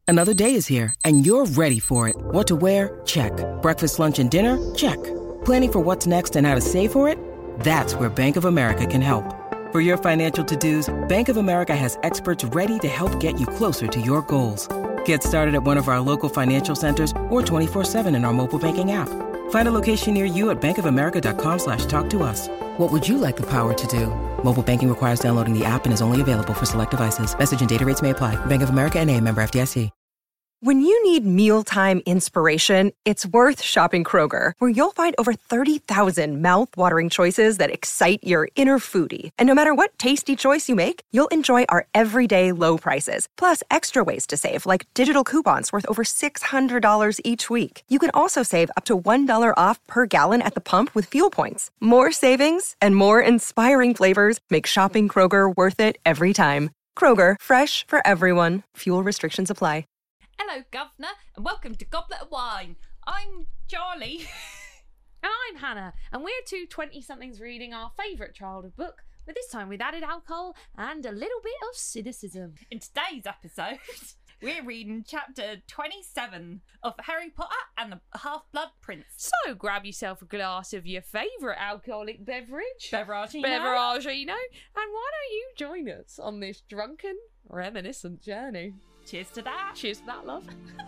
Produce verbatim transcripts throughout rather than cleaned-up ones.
Another day is here, and you're ready for it. What to wear? Check. Breakfast, lunch, and dinner? Check. Planning for what's next and how to save for it? That's where Bank of America can help. For your financial to-dos, Bank of America has experts ready to help get you closer to your goals. Get started at one of our local financial centers or twenty-four seven in our mobile banking app. Find a location near you at bankofamerica.com slash talk to us. What would you like the power to do? Mobile banking requires downloading the app and is only available for select devices. Message and data rates may apply. Bank of America N A, member F D I C. When you need mealtime inspiration, it's worth shopping Kroger, where you'll find over thirty thousand mouth-watering choices that excite your inner foodie. And no matter what tasty choice you make, you'll enjoy our everyday low prices, plus extra ways to save, like digital coupons worth over six hundred dollars each week. You can also save up to one dollar off per gallon at the pump with fuel points. More savings and more inspiring flavors make shopping Kroger worth it every time. Kroger, fresh for everyone. Fuel restrictions apply. Hello, Governor, and welcome to Goblet of Wine. I'm Charlie. And I'm Hannah, and we're two twenty-somethings reading our favourite childhood book, but this time with added alcohol and a little bit of cynicism. In today's episode, we're reading chapter twenty-seven of Harry Potter and the Half-Blood Prince. So grab yourself a glass of your favourite alcoholic beverage, Beveragino. Beveragino, and why don't you join us on this drunken, reminiscent journey? Cheers to that. Cheers to that, love.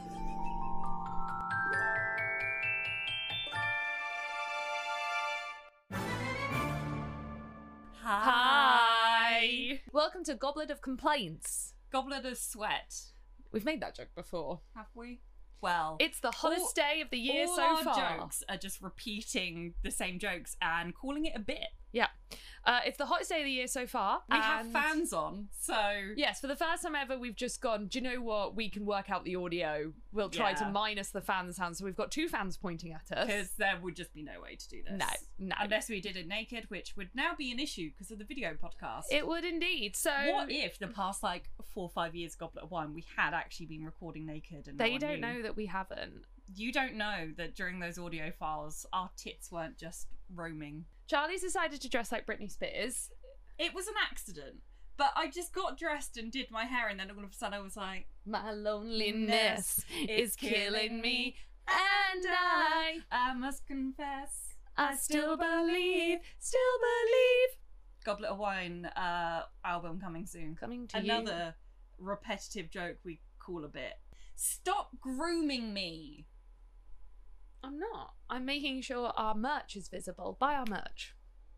Hi. Welcome to Goblet of Complaints. Goblet of Sweat. We've made that joke before. Have we? Well, it's the hottest all, day of the year all so our far. Jokes are just repeating the same jokes and calling it a bit. Yeah. Uh, it's the hottest day of the year so far. We have fans on, so... Yes, for the first time ever, we've just gone, do you know what? We can work out the audio. We'll try yeah. to minus the fan sound. So we've got two fans pointing at us. Because there would just be no way to do this. No, no. Unless we did it naked, which would now be an issue because of the video podcast. It would indeed. So what if the past, like, four or five years Goblet of Wine, we had actually been recording naked and They no don't knew? know that we haven't. You don't know that during those audio files, our tits weren't just roaming. Charlie's decided to dress like Britney Spears. It was an accident, but I just got dressed and did my hair, and then all of a sudden I was like, my loneliness is killing me, and I, I must confess, I still believe, still believe. Goblet of Wine uh, album coming soon. Coming to Another you. Another repetitive joke we call a bit. Stop grooming me. I'm not. I'm making sure our merch is visible. Buy our merch.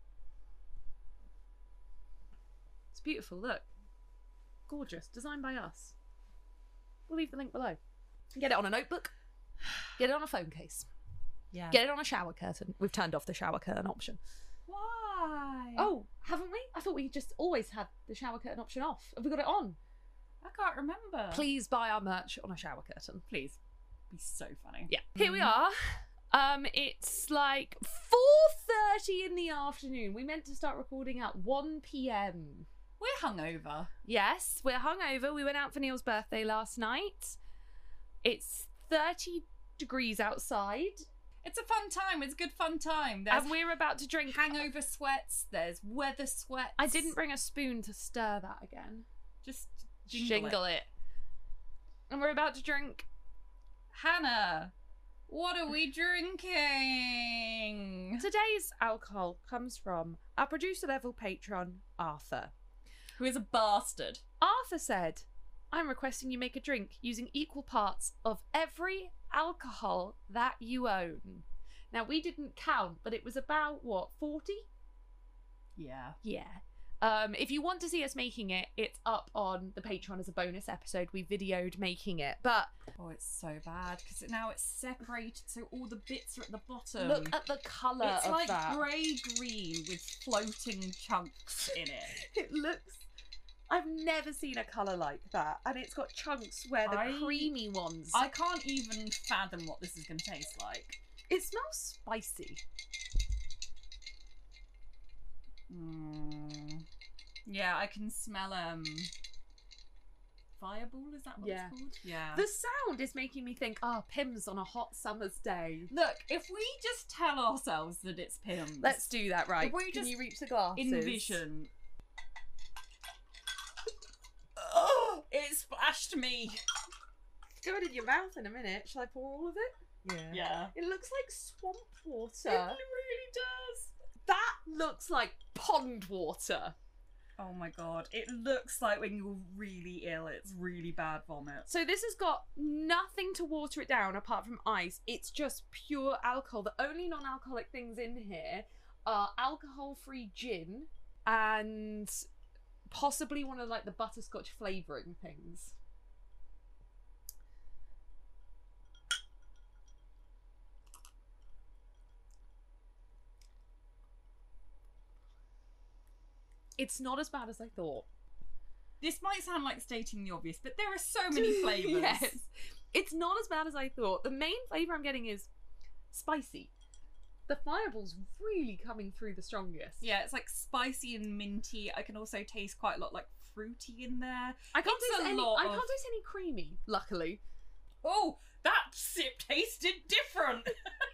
It's beautiful, look. Gorgeous. Designed by us. We'll leave the link below. Get it on a notebook. Get it on a phone case. Yeah. Get it on a shower curtain. We've turned off the shower curtain option. Why? Oh, haven't we? I thought we just always had the shower curtain option off. Have we got it on? I can't remember. Please buy our merch on a shower curtain. Please. Be so funny. Yeah. Here we are. Um, it's like four thirty in the afternoon. We meant to start recording at one p.m. We're hungover. Yes, we're hungover. We went out for Neil's birthday last night. It's thirty degrees outside. It's a fun time. It's a good fun time. There's and we're about to drink hangover sweats. There's weather sweats. I didn't bring a spoon to stir that again. Just jingle, jingle it. it. And we're about to drink. Hannah, what are we drinking? Today's alcohol comes from our producer level patron, Arthur. Who is a bastard. Arthur said, I'm requesting you make a drink using equal parts of every alcohol that you own. Now, we didn't count, but it was about, what, forty? Yeah. Yeah. Um, if you want to see us making it, it's up on the Patreon as a bonus episode. We videoed making it, but... Oh, it's so bad, because now it's separated, so all the bits are at the bottom. Look at the colour it's of like that. It's like grey-green with floating chunks in it. It looks... I've never seen a colour like that, and it's got chunks where the I, creamy ones... I can't even fathom what this is going to taste like. It smells spicy. Mm. Yeah, I can smell um fireball, is that what yeah. it's called? Yeah. The sound is making me think, ah, oh, Pimm's on a hot summer's day. Look, if we just tell ourselves that it's Pimm's. Let's do that, right? If we Can just you reach the glasses? envision. Oh, it splashed me. going in your mouth in a minute. Shall I pour all of it? Yeah. Yeah. It looks like swamp water. It really does. That looks like pond water. Oh my god. It looks like when you're really ill, it's really bad vomit. So this has got nothing to water it down apart from ice. It's just pure alcohol. The only non-alcoholic things in here are alcohol-free gin and possibly one of like the butterscotch flavouring things. It's not as bad as I thought. This might sound like stating the obvious, but there are so many flavours. Yes. It's not as bad as I thought. The main flavour I'm getting is spicy. The fireball's really coming through the strongest. Yeah, it's like spicy and minty. I can also taste quite a lot like fruity in there. I can't It's taste a any lot I of- can't taste any creamy, luckily. Oh, that sip tasted different.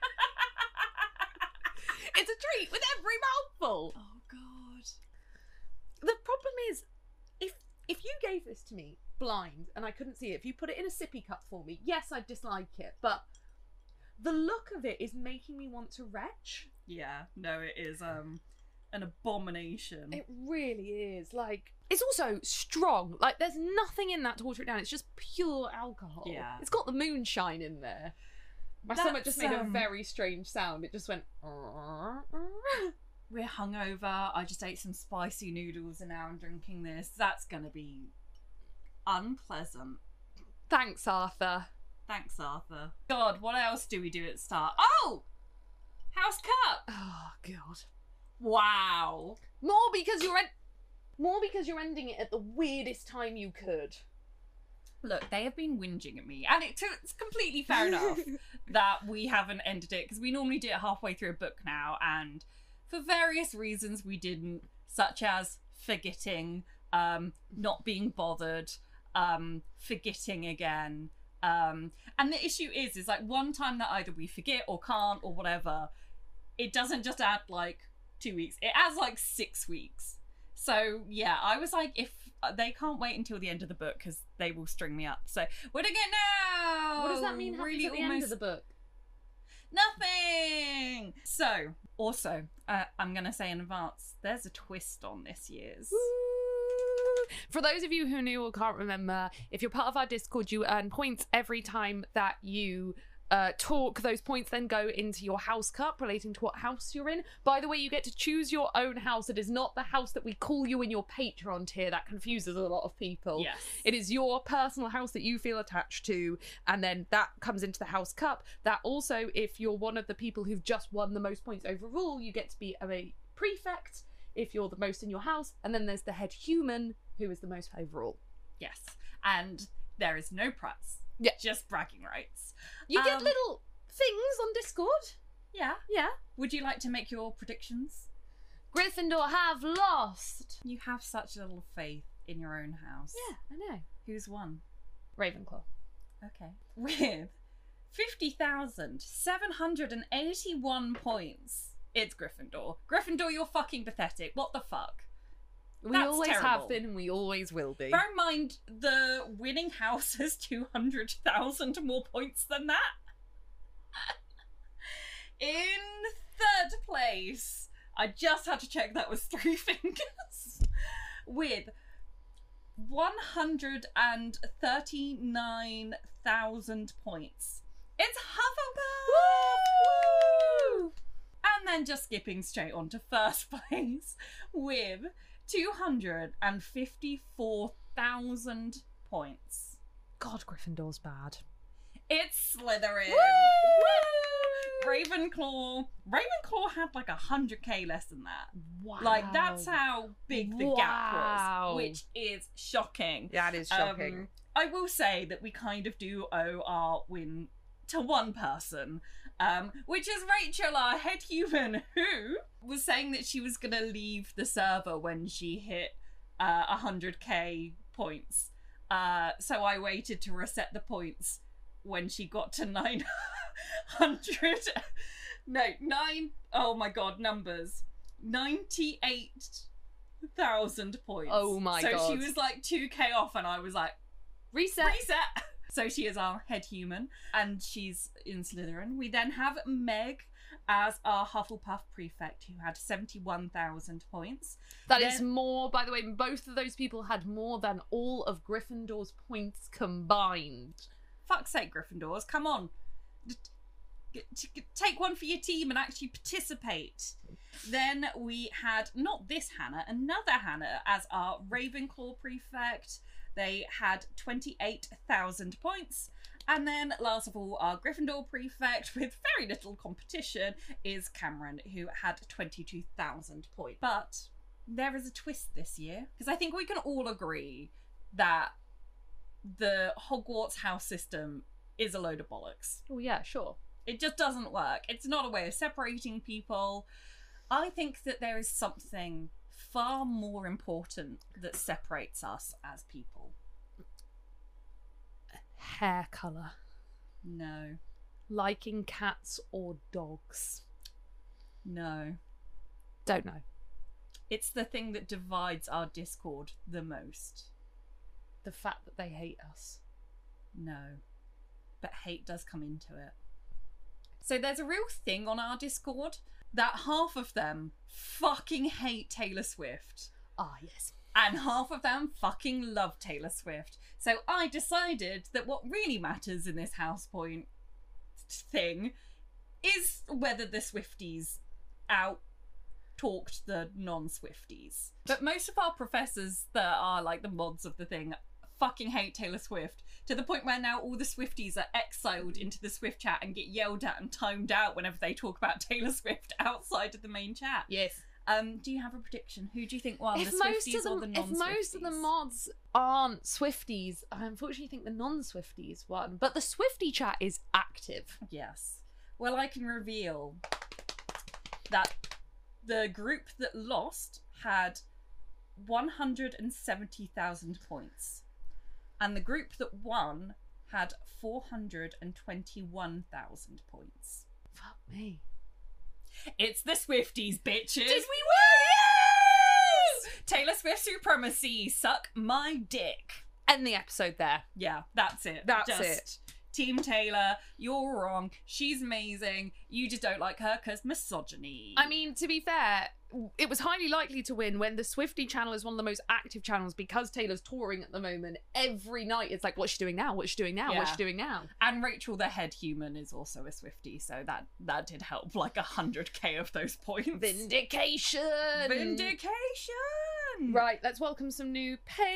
It's a treat with every mouthful. Oh god. The problem is, if if you gave this to me blind and I couldn't see it, if you put it in a sippy cup for me, yes, I'd dislike it, but the look of it is making me want to retch. Yeah, no, it is um an abomination. It really is. Like, it's also strong. Like, there's nothing in that to water it down. It's just pure alcohol. Yeah. It's got the moonshine in there. My That's, stomach just made a um, very strange sound. It just went... We're hungover. I just ate some spicy noodles and now I'm drinking this. That's gonna be unpleasant. Thanks, Arthur. Thanks, Arthur. God, what else do we do at the start? Oh! House Cup! Oh, God. Wow. More because you're... En- More because you're ending it at the weirdest time you could. Look, they have been whinging at me, and it, it's completely fair enough that we haven't ended it, because we normally do it halfway through a book now, and for various reasons we didn't, such as forgetting, um, not being bothered, um, forgetting again. Um, and the issue is, is like one time that either we forget or can't or whatever, it doesn't just add like two weeks, it adds like six weeks. So yeah, I was like, if they can't wait until the end of the book because they will string me up. So we're doing it now. What does that mean? Really, Happens at the almost end of the book? nothing. So also, uh, I'm gonna say in advance, there's a twist on this year's. For those of you who knew or can't remember, if you're part of our Discord, you earn points every time that you uh, talk. Those points then go into your house cup relating to what house you're in. By the way, you get to choose your own house. It is not the house that we call you in your Patreon tier. That confuses a lot of people. Yes. It is your personal house that you feel attached to, and then that comes into the house cup. That also, if you're one of the people who've just won the most points overall, you get to be a prefect if you're the most in your house, and then there's the head human, who is the most overall. Yes, and there is no prize. Yeah. Just bragging rights. You get Um, little things on Discord. Yeah. Yeah. Would you like to make your predictions? Gryffindor have lost. You have such little faith in your own house. Yeah, I know. Who's won? Ravenclaw. Okay. With fifty thousand seven hundred eighty-one points, it's Gryffindor. Gryffindor, you're fucking pathetic. What the fuck? We That's always terrible. have been and we always will be. Bear in mind, the winning house has two hundred thousand more points than that. In third place, I just had to check that was three fingers, with one hundred thirty-nine thousand points. It's Hufflepuff! Woo! And then just skipping straight on to first place with two hundred fifty-four thousand points. God, Gryffindor's bad. It's Slytherin! Woo! Woo! Ravenclaw. Ravenclaw had like one hundred k less than that. Wow. Like, that's how big the gap Wow. was, which is shocking. That is Um, I will say that we kind of do owe our win to one person, um, which is Rachel, our head human, who was saying that she was going to leave the server when she hit uh, one hundred k points. Uh, so I waited to reset the points when she got to nine hundred. No, nine. Oh my god, numbers. ninety-eight thousand points. Oh my so god. So she was like two k off, and I was like, Reset. reset. So she is our head human, and she's in Slytherin. We then have Meg as our Hufflepuff prefect, who had seventy-one thousand points. That Then- is more, by the way, both of those people had more than all of Gryffindor's points combined. Fuck's sake, Gryffindors, come on. G- g- Take one for your team and actually participate. Then we had, not this Hannah, another Hannah as our Ravenclaw prefect. They had twenty-eight thousand points. And then, last of all, our Gryffindor prefect, with very little competition, is Cameron, who had twenty-two thousand points. But there is a twist this year, because I think we can all agree that the Hogwarts house system is a load of bollocks. Oh, yeah, sure. It just doesn't work. It's not a way of separating people. I think that there is something far more important that separates us as people. Hair colour. No. Liking cats or dogs. No. Don't know. It's the thing that divides our Discord the most. The fact that they hate us. No. But hate does come into it. So there's a real thing on our Discord that half of them fucking hate Taylor Swift. Ah, yes. And half of them fucking love Taylor Swift. So I decided that what really matters in this house point thing is whether the Swifties out talked the non-Swifties. But most of our professors that are like the mods of the thing fucking hate Taylor Swift, to the point where now all the Swifties are exiled into the Swift chat and get yelled at and timed out whenever they talk about Taylor Swift outside of the main chat. Yes. Um, do you have a prediction? Who do you think won, If the most, Swifties of the, or the if non-Swifties? most of the mods aren't Swifties, I unfortunately think the non-Swifties won. But the Swiftie chat is active. Yes. Well, I can reveal that the group that lost had one hundred seventy thousand points. And the group that won had four hundred twenty-one thousand points. Fuck me. It's the Swifties, bitches! Did we win? Yes! Taylor Swift supremacy, suck my dick. End the episode there. Yeah, that's it. That's Just it. Team Taylor, you're wrong. She's amazing. You just don't like her because misogyny. I mean, to be fair, it was highly likely to win when the Swiftie channel is one of the most active channels because Taylor's touring at the moment. Every night it's like, what's she doing now? What's she doing now? What's Yeah. she doing now? And Rachel, the head human, is also a Swiftie, so that that did help like a hundred k of those points. Vindication! Vindication. Right, let's welcome some new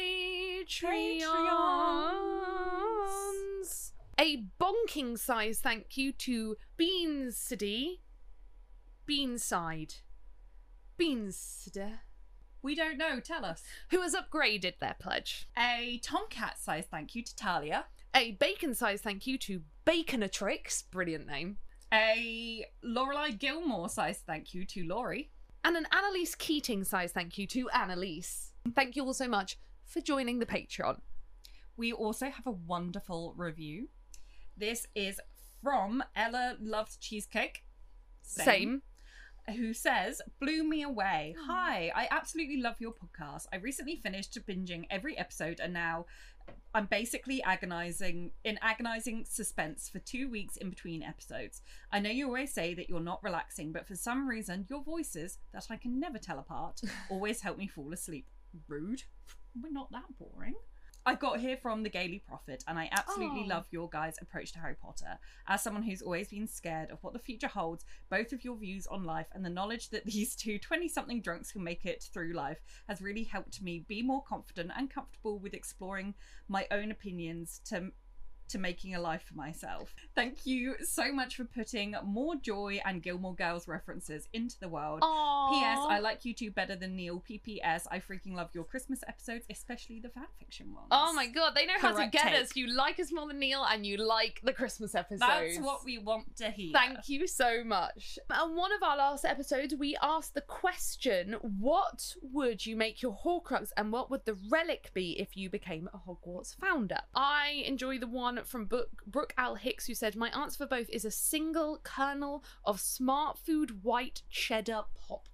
Patreons. A bonking size thank you to Beanside. Beanside. Beanside. We don't know. Tell us. Who has upgraded their pledge. A Tomcat size thank you to Talia. A bacon size thank you to Baconatrix. Brilliant name. A Lorelei Gilmore size thank you to Laurie. And an Annalise Keating size thank you to Annalise. Thank you all so much for joining the Patreon. We also have a wonderful review. This is from Ella Loves Cheesecake. Same. Who says, blew me away. Hi, I absolutely love your podcast. I recently finished binging every episode and now I'm basically agonizing in agonizing suspense for two weeks in between episodes. I know you always say that you're not relaxing, but for some reason your voices, that I can never tell apart, always help me fall asleep. Rude. We're not that boring. I got here from the Gaily Prophet, and I absolutely Aw. love your guys' approach to Harry Potter. As someone who's always been scared of what the future holds, both of your views on life and the knowledge that these two twenty-something drunks can make it through life has really helped me be more confident and comfortable with exploring my own opinions to to making a life for myself. Thank you so much for putting more joy and Gilmore Girls references into the world. Aww. P S. I like you two better than Neil. P P S. I freaking love your Christmas episodes, especially the fanfiction ones. Oh my god, they know how to Correct get take. us. You like us more than Neil and you like the Christmas episodes. That's what we want to hear. Thank you so much. On one of our last episodes, we asked the question, what would you make your Horcrux and what would the relic be if you became a Hogwarts founder? I enjoy the one from Book, Brooke Al Hicks who said, my answer for both is a single kernel of smart food white cheddar popcorn.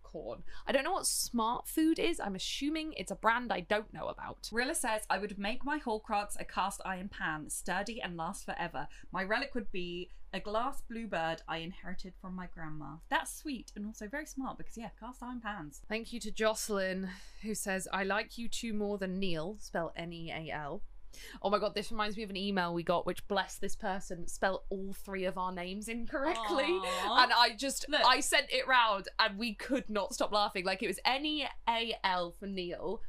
corn. I don't know what smart food is. I'm assuming it's a brand I don't know about. Rilla says, I would make my Horcrux a cast iron pan, sturdy and last forever. My relic would be a glass bluebird I inherited from my grandma. That's sweet and also very smart because, yeah, cast iron pans. Thank you to Jocelyn, who says, I like you two more than Neil, spell N E A L. Oh my god, this reminds me of an email we got, which, bless this person, spelled all three of our names incorrectly. Aww. And I just, Look. I sent it round and we could not stop laughing. Like, it was N E A L for Neil.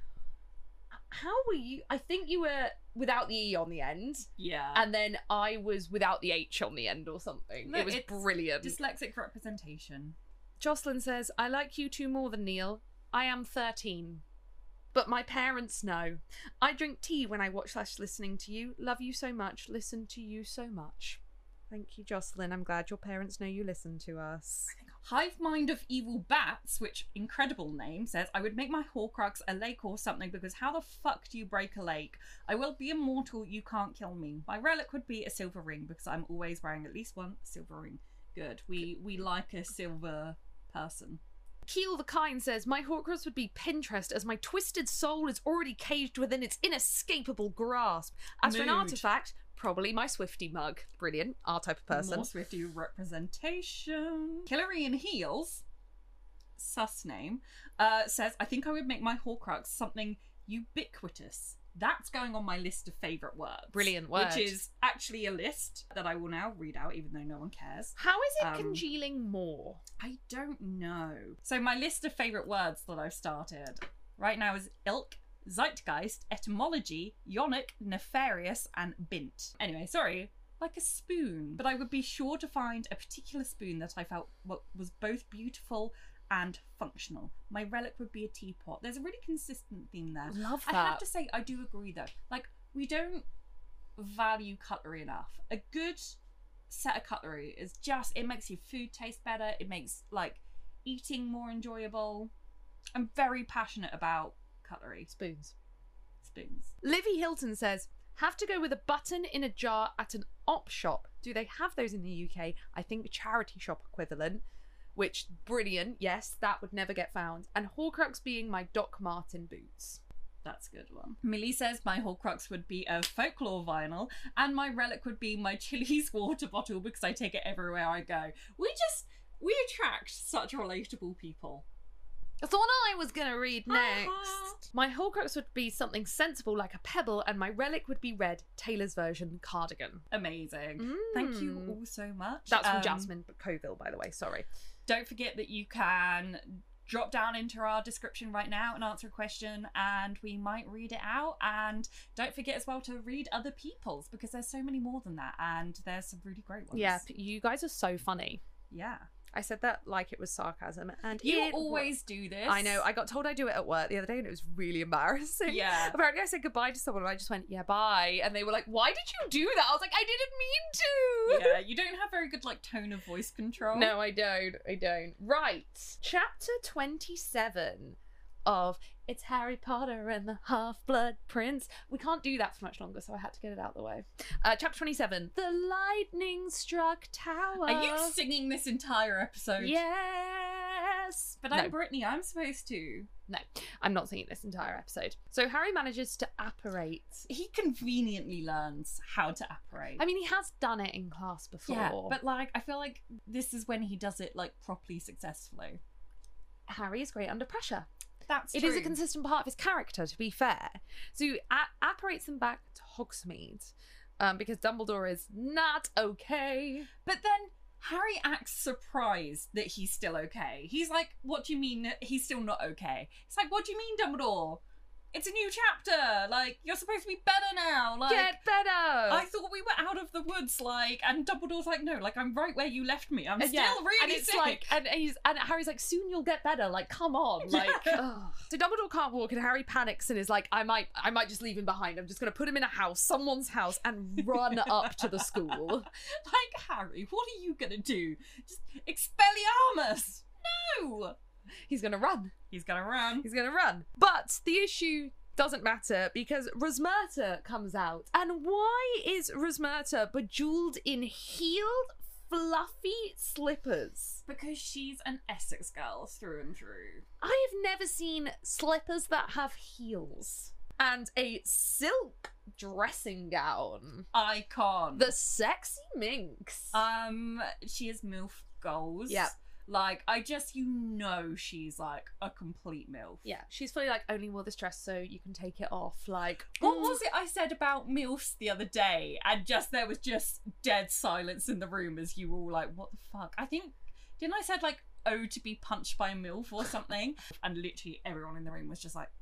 How were you? I think you were without the E on the end. Yeah. And then I was without the H on the end or something. Look, it was it's brilliant. Dyslexic representation. Jocelyn says, I like you two more than Neil. I am thirteen. But my parents know. I drink tea when I watch slash listening to you. Love you so much. Listen to you so much. Thank you, Jocelyn. I'm glad your parents know you listen to us. Hive Mind of Evil Bats, which incredible name, says, I would make my Horcrux a lake or something because how the fuck do you break a lake? I will be immortal, you can't kill me. My relic would be a silver ring because I'm always wearing at least one silver ring. Good. We we like a silver person. Keel the Kind says, my Horcrux would be Pinterest as my twisted soul is already caged within its inescapable grasp. As for an Mood. artifact, probably my Swifty mug. Brilliant. Our type of person. More Swifty representation. Hillary in Heels, sus name, uh, says, I think I would make my Horcrux something ubiquitous. That's going on my list of favourite words. Brilliant word. Which is actually a list that I will now read out, even though no one cares. How is it Um, congealing more? I don't know. So my list of favourite words that I've started right now is ilk, zeitgeist, etymology, yonic, nefarious, and bint. Anyway, sorry, like a spoon. But I would be sure to find a particular spoon that I felt was both beautiful and functional. My relic would be a teapot. There's a really consistent theme there. Love I that. have to say, I do agree though. Like, we don't value cutlery enough. A good set of cutlery is just, it makes your food taste better. It makes, like, eating more enjoyable. I'm very passionate about cutlery. Spoons. Spoons. Livy Hilton says, have to go with a button in a jar at an op shop. Do they have those in the U K? I think charity shop equivalent. Which, brilliant, yes, that would never get found. And Horcrux being my Doc Martin boots. That's a good one. Millie says my Horcrux would be a folklore vinyl, and my relic would be my Chili's water bottle because I take it everywhere I go. We just, we attract such relatable people. That's the one I was going to read next. Uh-huh. My Horcrux would be something sensible like a pebble, and my relic would be red, Taylor's version cardigan. Amazing. Mm. Thank you all so much. That's from Um, Jasmine Coville, by the way, sorry. Don't forget that you can drop down into our description right now and answer a question, and we might read it out. And don't forget as well to read other people's, because there's so many more than that, and there's some really great ones. Yeah, you guys are so funny. Yeah. I said that like it was sarcasm, and You it always do this. I know. I got told I do it at work the other day, and it was really embarrassing. Yeah. Apparently, I said goodbye to someone, and I just went, "Yeah, bye," and they were like, "Why did you do that?" I was like, "I didn't mean to." Yeah, you don't have very good like tone of voice control. No, I don't. I don't. Right. Chapter twenty-seven of It's Harry Potter and the Half-Blood Prince. We can't do that for much longer, so I had to get it out of the way. Uh, chapter twenty-seven, The Lightning Struck Tower. Are you singing this entire episode? Yes. But No. I'm Brittany, I'm supposed to. No, I'm not singing this entire episode. So Harry manages to apparate. He conveniently learns how to apparate. I mean, he has done it in class before. yeah, but like, I feel like this is when he does it like properly successfully. Harry is great under pressure. That's It true. is a consistent part of his character, to be fair. So he a- apparates them back to Hogsmeade, um, because Dumbledore is not okay. But then Harry acts surprised that he's still okay. He's like, what do you mean that he's still not okay? It's like, what do you mean, Dumbledore? It's a new chapter. Like, you're supposed to be better now. Like, Get better! I thought we were out of the woods, like, and Dumbledore's like, no, like, I'm right where you left me. I'm And still yeah, really and it's sick. like, and he's and Harry's like, soon you'll get better. Like, come on, like. ugh. So Dumbledore can't walk, and Harry panics and is like, I might, I might just leave him behind. I'm just gonna put him in a house, someone's house, and run up to the school. Like, Harry, what are you gonna do? Just Expelliarmus! No! He's gonna run. He's gonna run. He's gonna run. But the issue doesn't matter because Rosmerta comes out. And why is Rosmerta bejeweled in healed fluffy slippers. Because she's an Essex girl through and through. I have never seen slippers that have heels. And a silk dressing gown. Icon. The sexy minx. Um, she is MILF goals. Yep. Like, I just, you know, she's like a complete MILF. Yeah, she's fully like, only wore this dress so you can take it off. Like, what was it I said about MILFs the other day? And just, there was just dead silence in the room as you were all like, what the fuck? I think, didn't I said like, oh, to be punched by a MILF or something? And literally everyone in the room was just like,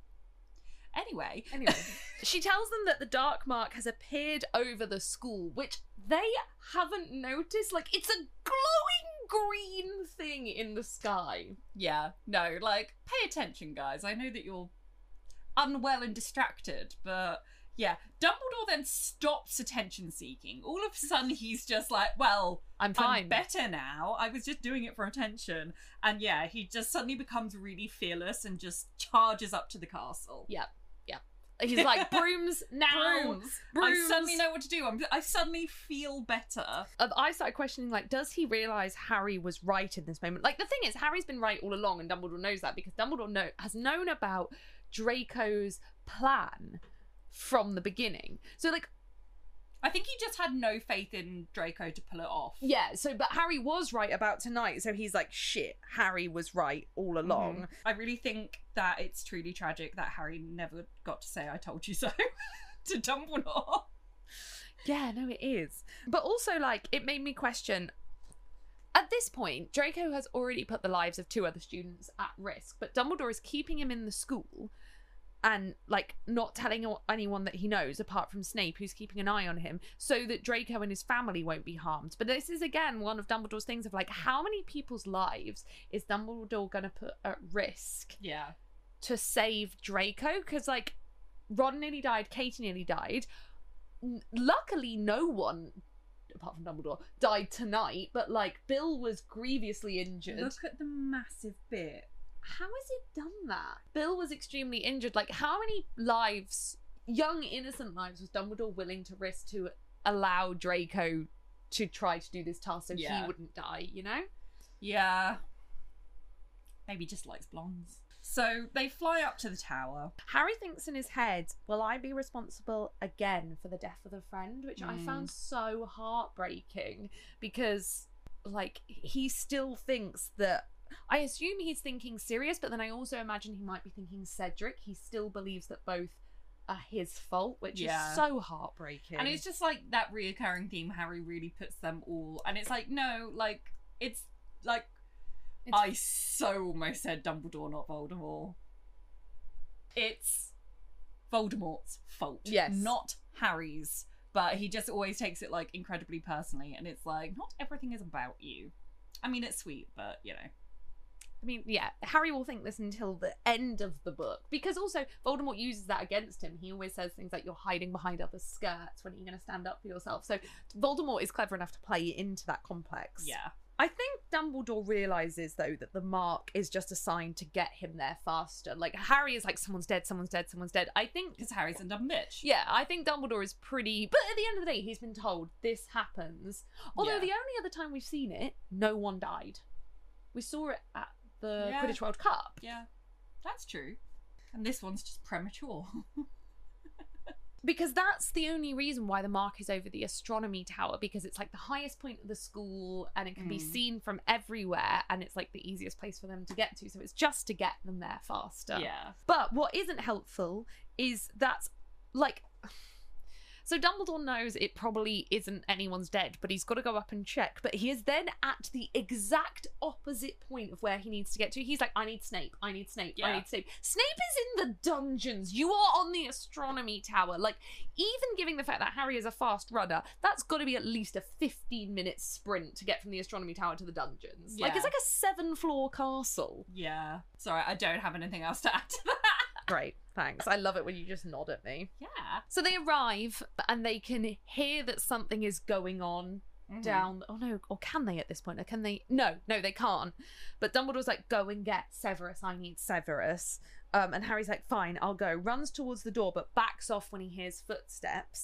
Anyway. Anyway. She tells them that the dark mark has appeared over the school, which they haven't noticed. Like, it's a glowing green thing in the sky. Yeah, no, like, pay attention, guys. I know that you're unwell and distracted, but yeah. Dumbledore then stops attention seeking. All of a sudden, he's just like, well, I'm fine. I'm better now. I was just doing it for attention. And yeah, he just suddenly becomes really fearless and just charges up to the castle. Yep. He's like, brooms now. Brooms. brooms. I suddenly know what to do. I'm, I suddenly feel better. I started questioning, like, does he realise Harry was right in this moment? Like, the thing is, Harry's been right all along, and Dumbledore knows that because Dumbledore know, has known about Draco's plan from the beginning. So, like, I think he just had no faith in Draco to pull it off. Yeah, so, but Harry was right about tonight, so he's like, shit, Harry was right all along. Mm-hmm. I really think that it's truly tragic that Harry never got to say, I told you so, to Dumbledore. Yeah, no, it is. But also, like, it made me question, at this point, Draco has already put the lives of two other students at risk, but Dumbledore is keeping him in the school and, like, not telling anyone that he knows, apart from Snape, who's keeping an eye on him, so that Draco and his family won't be harmed. But this is, again, one of Dumbledore's things of, like, how many people's lives is Dumbledore going to put at risk yeah. to save Draco? Because, like, Ron nearly died, Katie nearly died. Luckily, no one, apart from Dumbledore, died tonight, but, like, Bill was grievously injured. Look at the massive bit. How has he done that? Bill was extremely injured. Like, how many lives, young, innocent lives, was Dumbledore willing to risk to allow Draco to try to do this task so yeah. he wouldn't die, you know? Yeah. Maybe just likes blondes. So they fly up to the tower. Harry thinks in his head, will I be responsible again for the death of a friend? Which mm. I found so heartbreaking because, like, he still thinks that, I assume he's thinking Sirius, but then I also imagine he might be thinking Cedric. He still believes that both are his fault, which yeah. is so heartbreaking. And it's just like that reoccurring theme. Harry really puts them all, and it's like, no, like, it's like, it's... I so almost said Dumbledore, not Voldemort. It's Voldemort's fault. Yes. Not Harry's. But he just always takes it, like, incredibly personally, and it's like, not everything is about you. I mean, it's sweet, but, you know. I mean, yeah, Harry will think this until the end of the book. Because also, Voldemort uses that against him. He always says things like, you're hiding behind other skirts. When are you going to stand up for yourself? So Voldemort is clever enough to play into that complex. Yeah. I think Dumbledore realises, though, that the mark is just a sign to get him there faster. Like, Harry is like, someone's dead, someone's dead, someone's dead. I think... Because Harry's a dumb bitch. Yeah, I think Dumbledore is pretty... But at the end of the day, he's been told this happens. Although yeah. the only other time we've seen it, no one died. We saw it at the yeah. Quidditch World Cup. Yeah, that's true. And this one's just premature. Because that's the only reason why the mark is over the astronomy tower, because it's like the highest point of the school and it can mm. be seen from everywhere and it's like the easiest place for them to get to. So it's just to get them there faster. Yeah. But what isn't helpful is that, like... So Dumbledore knows it probably isn't anyone's dead, but he's got to go up and check. But he is then at the exact opposite point of where he needs to get to. He's like, I need Snape, I need Snape, yeah. I need Snape. Snape is in the dungeons. You are on the astronomy tower. Like, even giving the fact that Harry is a fast runner, that's got to be at least a fifteen minute sprint to get from the astronomy tower to the dungeons. Yeah. Like, it's like a seven floor castle. Yeah. Sorry, I don't have anything else to add to that. Great, thanks. I love it when you just nod at me. Yeah. So they arrive and they can hear that something is going on mm-hmm. down... Oh no, or can they at this point? Or can they... No, no, they can't. But Dumbledore's like, go and get Severus. I need Severus. Um, and Harry's like, fine, I'll go. Runs towards the door, but backs off when he hears footsteps.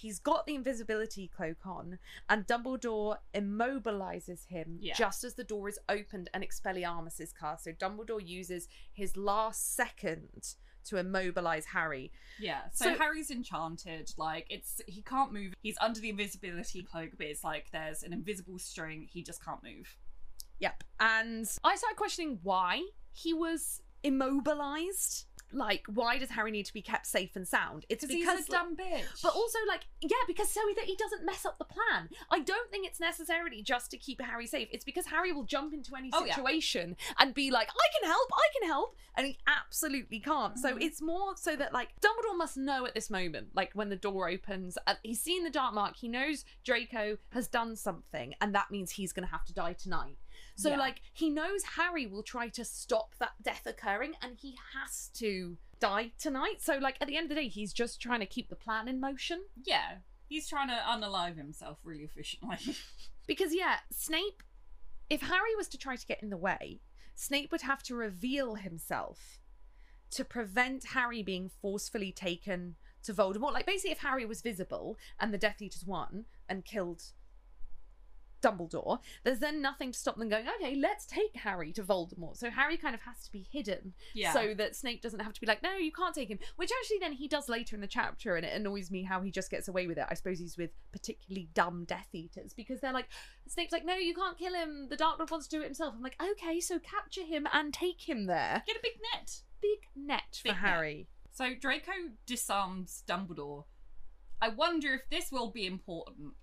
he's got the invisibility cloak on, and Dumbledore immobilizes him Yeah. just as the door is opened and Expelliarmus is cast. So Dumbledore uses his last second to immobilize Harry. Yeah, so, So- Harry's enchanted. Like, it's he can't move. He's under the invisibility cloak, but it's like there's an invisible string. He just can't move. Yep. And I started questioning why he was immobilized. Like, why does Harry need to be kept safe and sound? It's Because because he's a dumb bitch. But also, like, yeah, because so that he doesn't mess up the plan. I don't think it's necessarily just to keep Harry safe. It's because Harry will jump into any Oh, yeah. situation and be like, I can help, I can help. And he absolutely can't. So Mhm. it's more so that, like, Dumbledore must know at this moment, like, when the door opens, uh, he's seen the dark mark, he knows Draco has done something, and that means he's going to have to die tonight. So, Yeah. like, he knows Harry will try to stop that death occurring, and he has to die tonight. So, like, at the end of the day, he's just trying to keep the plan in motion. yeah, he's trying to unalive himself really efficiently. Because, yeah, Snape, if Harry was to try to get in the way, Snape would have to reveal himself to prevent Harry being forcefully taken to Voldemort. Like, basically, if Harry was visible and the Death Eaters won and killed Dumbledore, there's then nothing to stop them going, okay, let's take Harry to Voldemort. So Harry kind of has to be hidden Yeah. so that Snape doesn't have to be like, no, you can't take him. Which actually then he does later in the chapter, and it annoys me how he just gets away with it. I suppose he's with particularly dumb Death Eaters, because they're like, Snape's like, no, you can't kill him. The Dark Lord wants to do it himself. I'm like, okay, so capture him and take him there. Get a big net. Big net for Big net. Harry. So Draco disarms Dumbledore. I wonder if this will be important.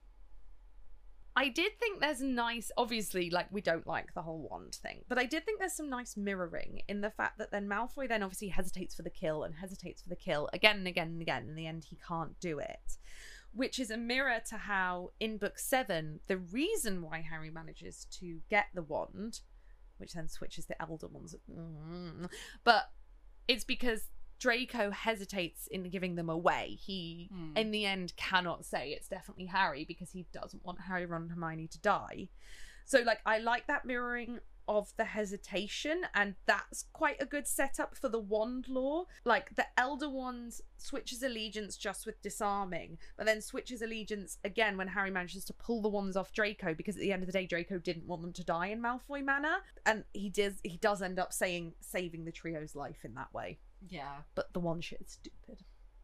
I did think there's a nice, obviously, like, we don't like the whole wand thing, but I did think there's some nice mirroring in the fact that then Malfoy then obviously hesitates for the kill and hesitates for the kill again and again and again. In the end, he can't do it, which is a mirror to how in book seven, the reason why Harry manages to get the wand, which then switches the Elder Wands, but it's because Draco hesitates in giving them away. He, Hmm. in the end, cannot say it's definitely Harry because he doesn't want Harry, Ron, and Hermione to die. So, like, I like that mirroring of the hesitation, and that's quite a good setup for the wand lore. Like, the Elder Wand switches allegiance just with disarming, but then switches allegiance again when Harry manages to pull the wands off Draco, because at the end of the day, Draco didn't want them to die in Malfoy Manor, and he does he does end up saying saving the trio's life in that way. Yeah. But the wand shit is stupid.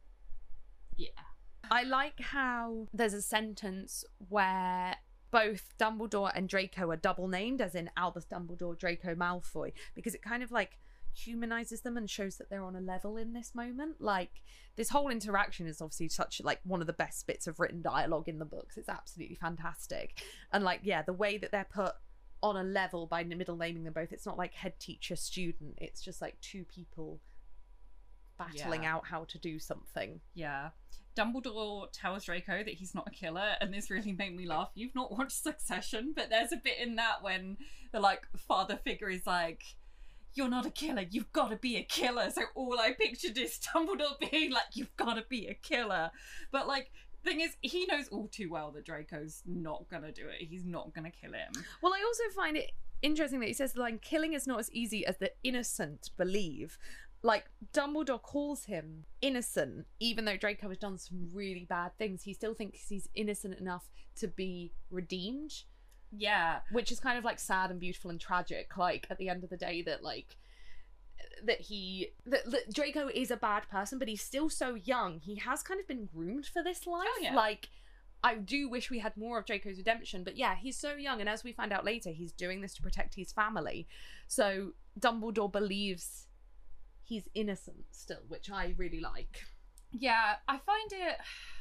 Yeah. I like how there's a sentence where both Dumbledore and Draco are double named, as in Albus Dumbledore, Draco Malfoy, because it kind of like humanizes them and shows that they're on a level in this moment. Like, this whole interaction is obviously such like one of the best bits of written dialogue in the books. It's absolutely fantastic. And like, yeah, the way that they're put on a level by middle naming them both, it's not like head teacher student, it's just like two people battling Yeah. out how to do something. Yeah. Dumbledore tells Draco that he's not a killer, and this really made me laugh. You've not watched Succession, but there's a bit in that when the like father figure is like, you're not a killer, you've got to be a killer. So all I pictured is Dumbledore being like, you've got to be a killer. But like, thing is, he knows all too well that Draco's not gonna do it. He's not gonna kill him. Well, I also find it interesting that he says the line, killing is not as easy as the innocent believe. Like, Dumbledore calls him innocent, even though Draco has done some really bad things. He still thinks he's innocent enough to be redeemed, Yeah. which is kind of like sad and beautiful and tragic. Like, at the end of the day, that like that he that, that Draco is a bad person, but he's still so young. He has kind of been groomed for this life. Oh, yeah. Like, I do wish we had more of Draco's redemption, but yeah, he's so young, and as we find out later, he's doing this to protect his family. So Dumbledore believes he's innocent still, which I really like. Yeah, I find it...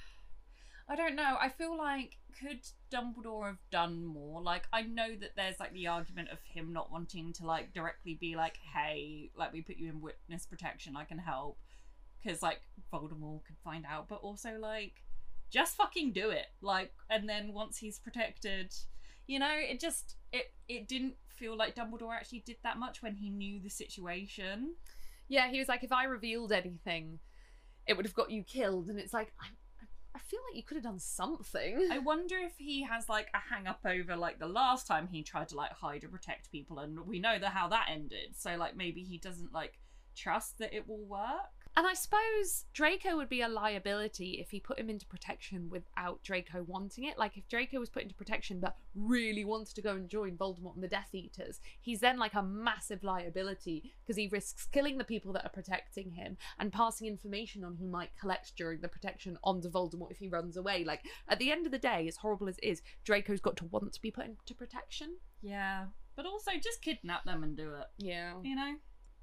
I don't know. I feel like, could Dumbledore have done more? Like, I know that there's, like, the argument of him not wanting to, like, directly be like, hey, like, we put you in witness protection, I can help. Because, like, Voldemort could find out. But also, like, just fucking do it. Like, and then once he's protected... You know, it just... It, it didn't feel like Dumbledore actually did that much when he knew the situation. Yeah, he was like, if I revealed anything, it would have got you killed. And it's like, I, I feel like you could have done something. I wonder if he has like a hang up over like the last time he tried to like hide and protect people, and we know that how that ended. So like maybe he doesn't like trust that it will work. And I suppose Draco would be a liability if he put him into protection without Draco wanting it. Like, if Draco was put into protection but really wanted to go and join Voldemort and the Death Eaters, he's then like a massive liability because he risks killing the people that are protecting him and passing information on he might collect during the protection onto Voldemort if he runs away. Like, at the end of the day, as horrible as it is, Draco's got to want to be put into protection. Yeah. But also, just kidnap them and do it. Yeah. You know?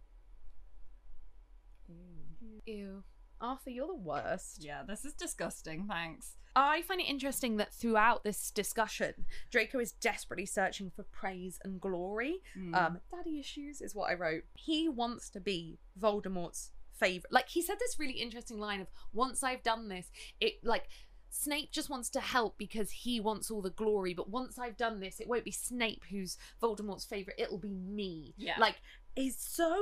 Ew. Arthur, you're the worst. Yeah, this is disgusting, thanks. I find it interesting that throughout this discussion, Draco is desperately searching for praise and glory. Mm. Um, daddy issues is what I wrote. He wants to be Voldemort's favourite. Like, he said this really interesting line of, once I've done this, it, like, Snape just wants to help because he wants all the glory, but once I've done this, it won't be Snape who's Voldemort's favourite, it'll be me. Yeah. Like, he's so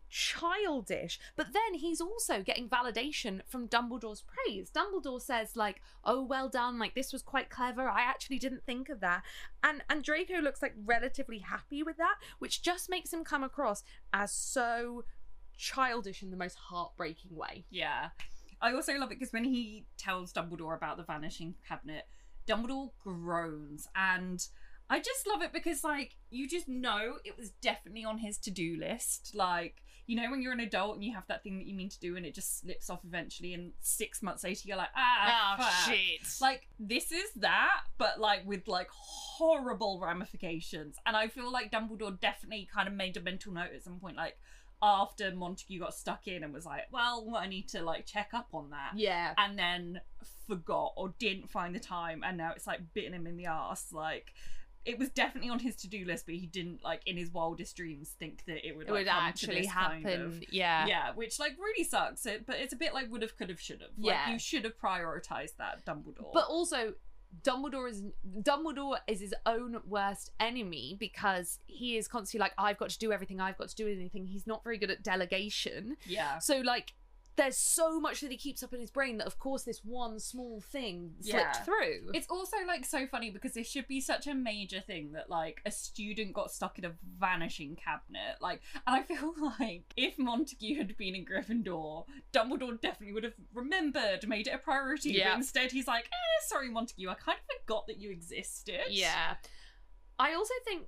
childish, but then he's also getting validation from Dumbledore's praise. Dumbledore says, like, oh, well done, like, this was quite clever, I actually didn't think of that. And and Draco looks like relatively happy with that, which just makes him come across as so childish in the most heartbreaking way. Yeah. I also love it because when he tells Dumbledore about the Vanishing Cabinet, Dumbledore groans, and I just love it because, like, you just know it was definitely on his to-do list. Like, you know when you're an adult and you have that thing that you mean to do and it just slips off eventually, and six months later you're like, ah, Oh, fuck. shit. Like, this is that, but, like, with, like, horrible ramifications. And I feel like Dumbledore definitely kind of made a mental note at some point, like, after Montague got stuck in and was like, well, I need to, like, check up on that. Yeah. And then forgot or didn't find the time, and now it's, like, bitten him in the arse. Like, it was definitely on his to-do list, but he didn't, like, in his wildest dreams think that it would, It like, would come actually to this happen. kind of... Yeah. Yeah, which, like, really sucks. It, but it's a bit like would've, could've, should've. Like, Yeah. you should have prioritised that, Dumbledore. But also, Dumbledore is Dumbledore is his own worst enemy because he is constantly like, I've got to do everything, I've got to do anything. He's not very good at delegation. Yeah. So, like, there's so much that he keeps up in his brain that, of course, this one small thing slipped Yeah. through. It's also, like, so funny because this should be such a major thing that, like, a student got stuck in a vanishing cabinet. Like, and I feel like if Montague had been in Gryffindor, Dumbledore definitely would have remembered, made it a priority. Yeah. But instead he's like, eh, sorry, Montague, I kind of forgot that you existed. Yeah. I also think...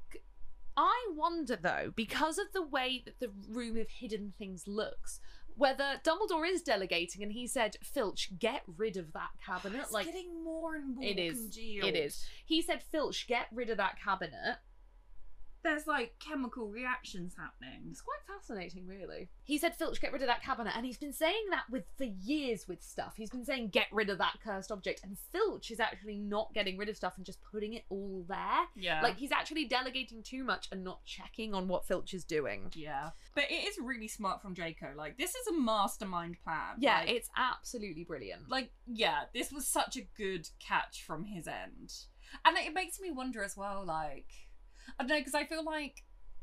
I wonder, though, because of the way that the Room of Hidden Things looks, whether Dumbledore is delegating and he said, Filch, get rid of that cabinet. It's like getting more and more It is. congealed. It is. He said, Filch, get rid of that cabinet. There's, like, chemical reactions happening. It's quite fascinating, really. He said, Filch, get rid of that cabinet. And he's been saying that with for years with stuff. He's been saying, get rid of that cursed object. And Filch is actually not getting rid of stuff and just putting it all there. Yeah. Like, he's actually delegating too much and not checking on what Filch is doing. Yeah. But it is really smart from Draco. Like, this is a mastermind plan. Yeah, like, it's absolutely brilliant. like, yeah, this was such a good catch from his end. And it makes me wonder as well, like, I don't know, because I feel like,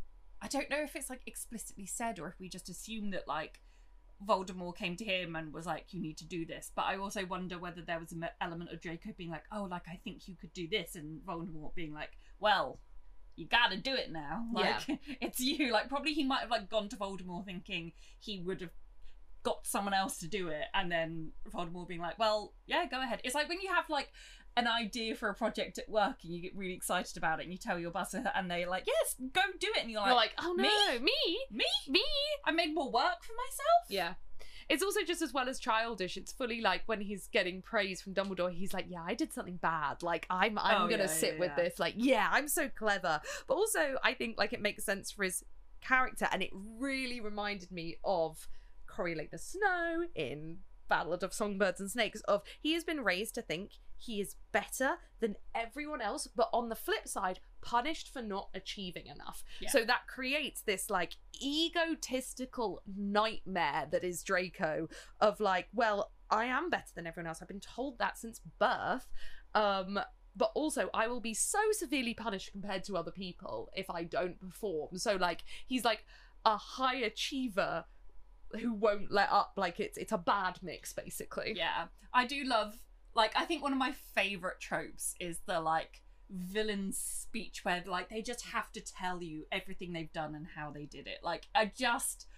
I don't know if it's, like, explicitly said or if we just assume that, like, Voldemort came to him and was like, you need to do this. But I also wonder whether there was an element of Draco being like, oh, like, I think you could do this. And Voldemort being like, well, you gotta do it now. Like, Yeah. it's you. Like, probably he might have, like, gone to Voldemort thinking he would have got someone else to do it. And then Voldemort being like, well, yeah, go ahead. It's like when you have, like, an idea for a project at work and you get really excited about it and you tell your boss and they're like, yes, go do it. And you're like, You're like, oh no, me? me? Me? Me? I made more work for myself? Yeah. It's also just as well as childish. It's fully like when he's getting praise from Dumbledore, he's like, yeah, I did something bad. Like, I'm I'm Oh, gonna yeah, sit yeah, with yeah. this. Like, yeah, I'm so clever. But also, I think, like, it makes sense for his character. And it really reminded me of Coriolanus Snow in Ballad of Songbirds and Snakes, of he has been raised to think he is better than everyone else, but on the flip side, punished for not achieving enough. Yeah. So that creates this, like, egotistical nightmare that is Draco of, like, well, I am better than everyone else. I've been told that since birth. Um, but also, I will be so severely punished compared to other people if I don't perform. So, like, he's like a high achiever who won't let up. Like, it's it's a bad mix, basically. Yeah. I do love, like, I think one of my favourite tropes is the, like, villain's speech where, like, they just have to tell you everything they've done and how they did it. Like, I just,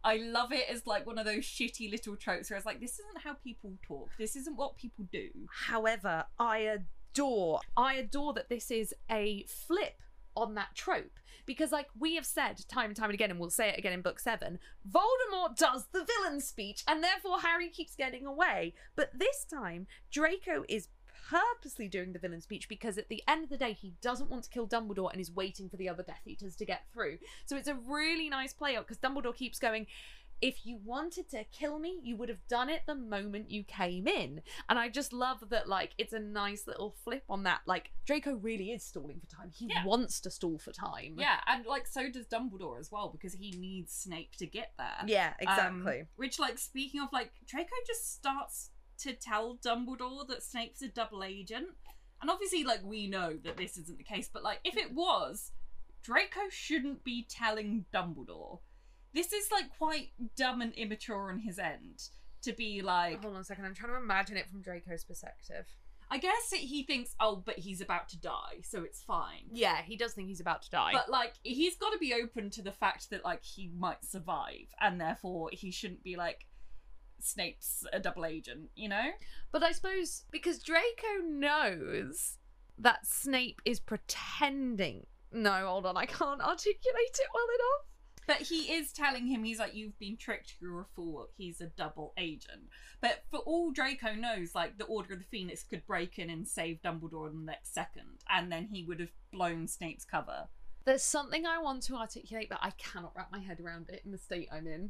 I love it as like one of those shitty little tropes where it's like, this isn't how people talk. This isn't what people do. However, I adore, I adore that this is a flip on that trope. Because, like we have said time and time and again, and we'll say it again in book seven, Voldemort does the villain speech, and therefore Harry keeps getting away. But this time, Draco is purposely doing the villain speech because at the end of the day, he doesn't want to kill Dumbledore and is waiting for the other Death Eaters to get through. So it's a really nice play out because Dumbledore keeps going, if you wanted to kill me, you would have done it the moment you came in. And I just love that, like, it's a nice little flip on that. Like, Draco really is stalling for time. He Yeah. wants to stall for time. Yeah, and like so does Dumbledore as well, because he needs Snape to get there. Yeah, Um, which, like, speaking of, like, Draco just starts to tell Dumbledore that Snape's a double agent. And obviously, like, we know that this isn't the case, but, like, if it was, Draco shouldn't be telling Dumbledore. This is, like, quite dumb and immature on his end to be like... Hold on a second, I'm trying to imagine it from Draco's perspective. I guess it, he thinks, oh, but he's about to die, so it's fine. Yeah, he does think he's about to die. But, like, he's got to be open to the fact that, like, he might survive, and therefore he shouldn't be, like, Snape's a double agent, you know? But I suppose because Draco knows that Snape is pretending. No, hold on, I can't articulate it well enough. But he is telling him, he's like, you've been tricked, you're a fool, he's a double agent. But for all Draco knows, like, the Order of the Phoenix could break in and save Dumbledore in the next second, and then he would have blown Snape's cover. There's something I want to articulate, but I cannot wrap my head around it in the state I'm in.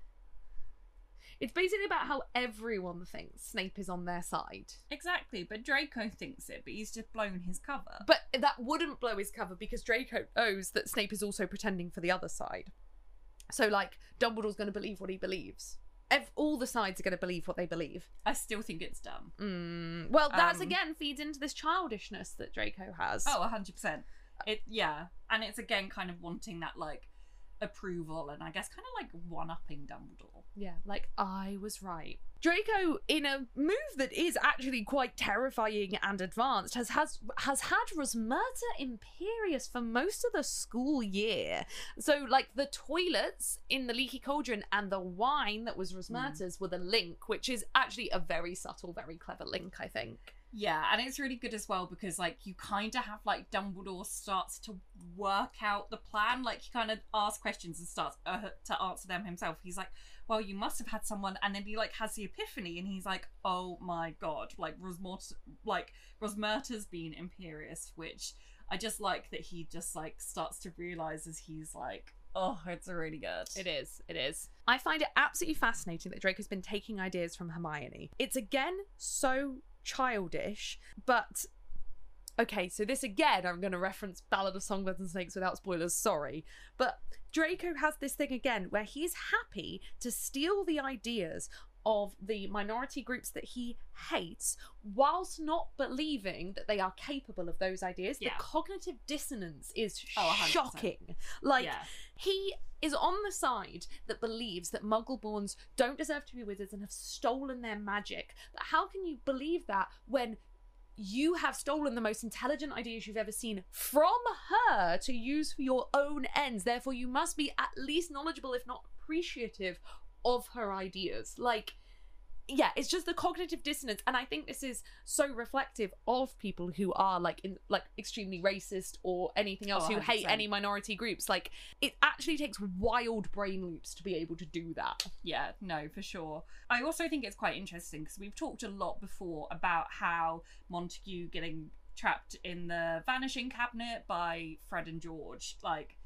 It's basically about how everyone thinks Snape is on their side. Exactly, but Draco thinks it, but he's just blown his cover. But that wouldn't blow his cover because Draco knows that Snape is also pretending for the other side. So, like, Dumbledore's going to believe what he believes. Ev- all the sides are going to believe what they believe. I still think it's dumb. Mm. Well, that Um, again feeds into this childishness that Draco has. Oh, one hundred percent. It, yeah. And it's again kind of wanting that, like, approval and I guess kind of like one-upping Dumbledore. Yeah, like, I was right. Draco, in a move that is actually quite terrifying and advanced, has has, has had Rosmerta Imperius for most of the school year. So, like, the toilets in the Leaky Cauldron and the wine that was Rosmerta's were the link, which is actually a very subtle, very clever link, I think. Yeah, and it's really good as well because, like, you kind of have, like, Dumbledore starts to work out the plan. Like, he kind of asks questions and starts uh, to answer them himself. He's like, well, you must have had someone, and then he, like, has the epiphany, and he's like, oh my god, like, Rosmerta, like, Rosmerta's been Imperious, which I just like that he just, like, starts to realise as he's like, oh, it's really good. It is, it is. I find it absolutely fascinating that Draco's been taking ideas from Hermione. It's, again, so childish, but okay, so this again, I'm going to reference Ballad of Songbirds and Snakes without spoilers, sorry, but Draco has this thing again where he's happy to steal the ideas of the minority groups that he hates whilst not believing that they are capable of those ideas. Yeah. The cognitive dissonance is Oh, one hundred percent. shocking. Like, Yeah. he is on the side that believes that Muggleborns don't deserve to be wizards and have stolen their magic. But how can you believe that when you have stolen the most intelligent ideas you've ever seen from her to use for your own ends? Therefore, you must be at least knowledgeable, if not appreciative, of her ideas. Like, yeah, it's just the cognitive dissonance, and I think this is so reflective of people who are like in like extremely racist or anything else, Oh, who one hundred hate percent. any minority groups. Like, it actually takes wild brain loops to be able to do that. Yeah, no, for sure. I also think it's quite interesting because we've talked a lot before about how Montague getting trapped in the vanishing cabinet by Fred and George, like,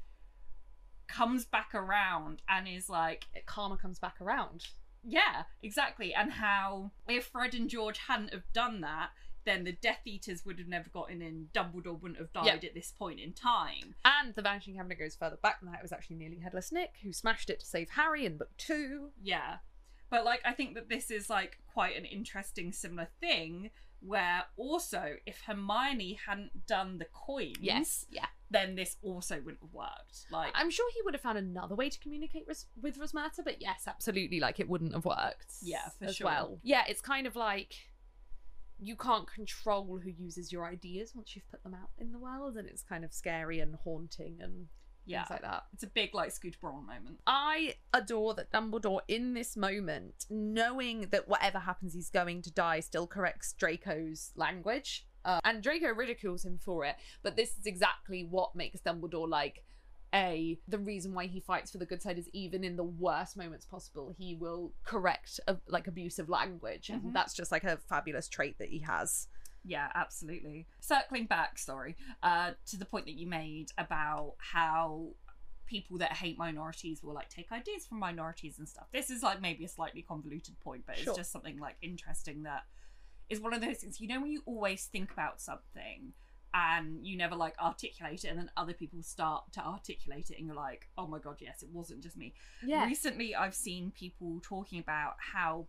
comes back around and is like, Karma comes back around. yeah, exactly. And how if Fred and George hadn't have done that, then the Death Eaters would have never gotten in, Dumbledore wouldn't have died Yep. at this point in time. And the Vanishing Cabinet goes further back than that. It was actually nearly Headless Nick who smashed it to save Harry in book two. Yeah. But, like, I think that this is, like, quite an interesting similar thing where also if Hermione hadn't done the coins, Yes, yeah. then this also wouldn't have worked. Like, I'm sure he would have found another way to communicate ros- with Rosmerta, but yes, absolutely, like, it wouldn't have worked. Yeah, for as sure. well. Yeah, it's kind of like you can't control who uses your ideas once you've put them out in the world, and it's kind of scary and haunting and Yeah. things like that. It's a big, like, Scooter Braun moment. I adore that Dumbledore in this moment, knowing that whatever happens he's going to die, still corrects Draco's language. Uh, and Draco ridicules him for it, but this is exactly what makes Dumbledore, like, a the reason why he fights for the good side is even in the worst moments possible, he will correct uh, like abusive language, and Mm-hmm. that's just like a fabulous trait that he has. Yeah, absolutely. Circling back, sorry, uh, to the point that you made about how people that hate minorities will like take ideas from minorities and stuff. This is like maybe a slightly convoluted point, but it's Sure. just something like interesting that is one of those things, you know, when you always think about something and you never like articulate it, and then other people start to articulate it and you're like, oh my god, yes, it wasn't just me. Yeah. Recently I've seen people talking about how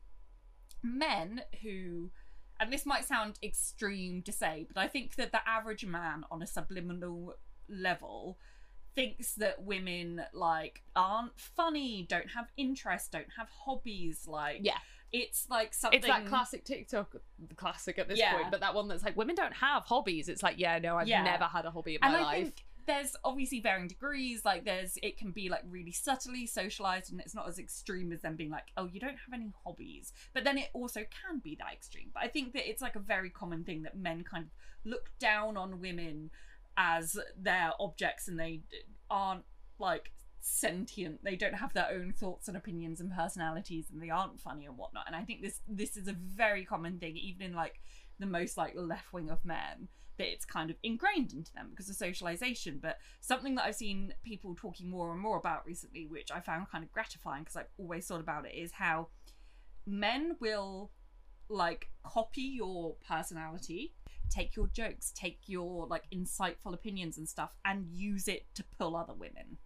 men who, and this might sound extreme to say, but I think that the average man on a subliminal level thinks that women like aren't funny, don't have interests, don't have hobbies. Like, Yeah. it's like something. It's that classic TikTok, the classic at this Yeah. point, but that one that's like, women don't have hobbies. It's like, yeah, no, I've Yeah. never had a hobby in my And I life. think there's obviously varying degrees. Like, there's it can be like really subtly socialized, and it's not as extreme as them being like, oh, you don't have any hobbies. But then it also can be that extreme. But I think that it's like a very common thing that men kind of look down on women as their objects, and they aren't like sentient. They don't have their own thoughts and opinions and personalities, and they aren't funny and whatnot. And I think this this is a very common thing, even in like the most like left wing of men, that it's kind of ingrained into them because of socialization. But something that I've seen people talking more and more about recently, which I found kind of gratifying because I've always thought about it, is how men will like copy your personality, take your jokes, take your like insightful opinions and stuff, and use it to pull other women.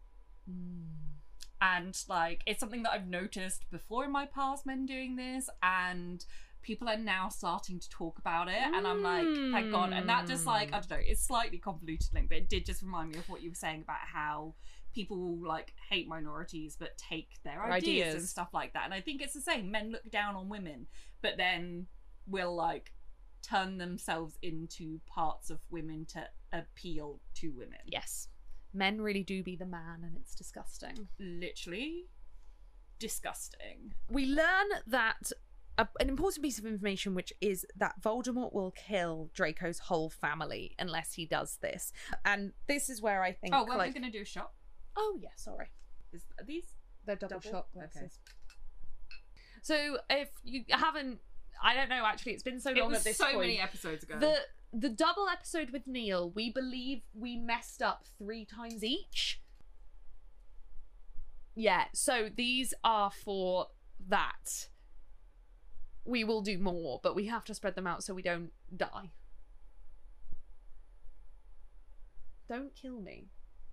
And like, it's something that I've noticed before in my past, men doing this, and people are now starting to talk about it, and I'm like, thank God. And that just like, I don't know, it's slightly convoluted link, but it did just remind me of what you were saying about how people like hate minorities but take their ideas, Ideas. and stuff like that. And I think it's the same. Men look down on women, but then will like turn themselves into parts of women to appeal to women. Yes. Men really do be the man, and it's disgusting. Literally disgusting. We learn that a, an important piece of information, which is that Voldemort will kill Draco's whole family unless he does this. And this is where I think, Oh, weren't like, we going to do a shot? oh yeah, sorry, Is are these they're double, double? shot Okay. glasses. So if you haven't, I don't know. Actually, it's been so It long was at this so point. many episodes ago. The the double episode with Neil, we believe we messed up three times each. Yeah, so these are for that. We will do more, but we have to spread them out so we don't die. Don't kill me.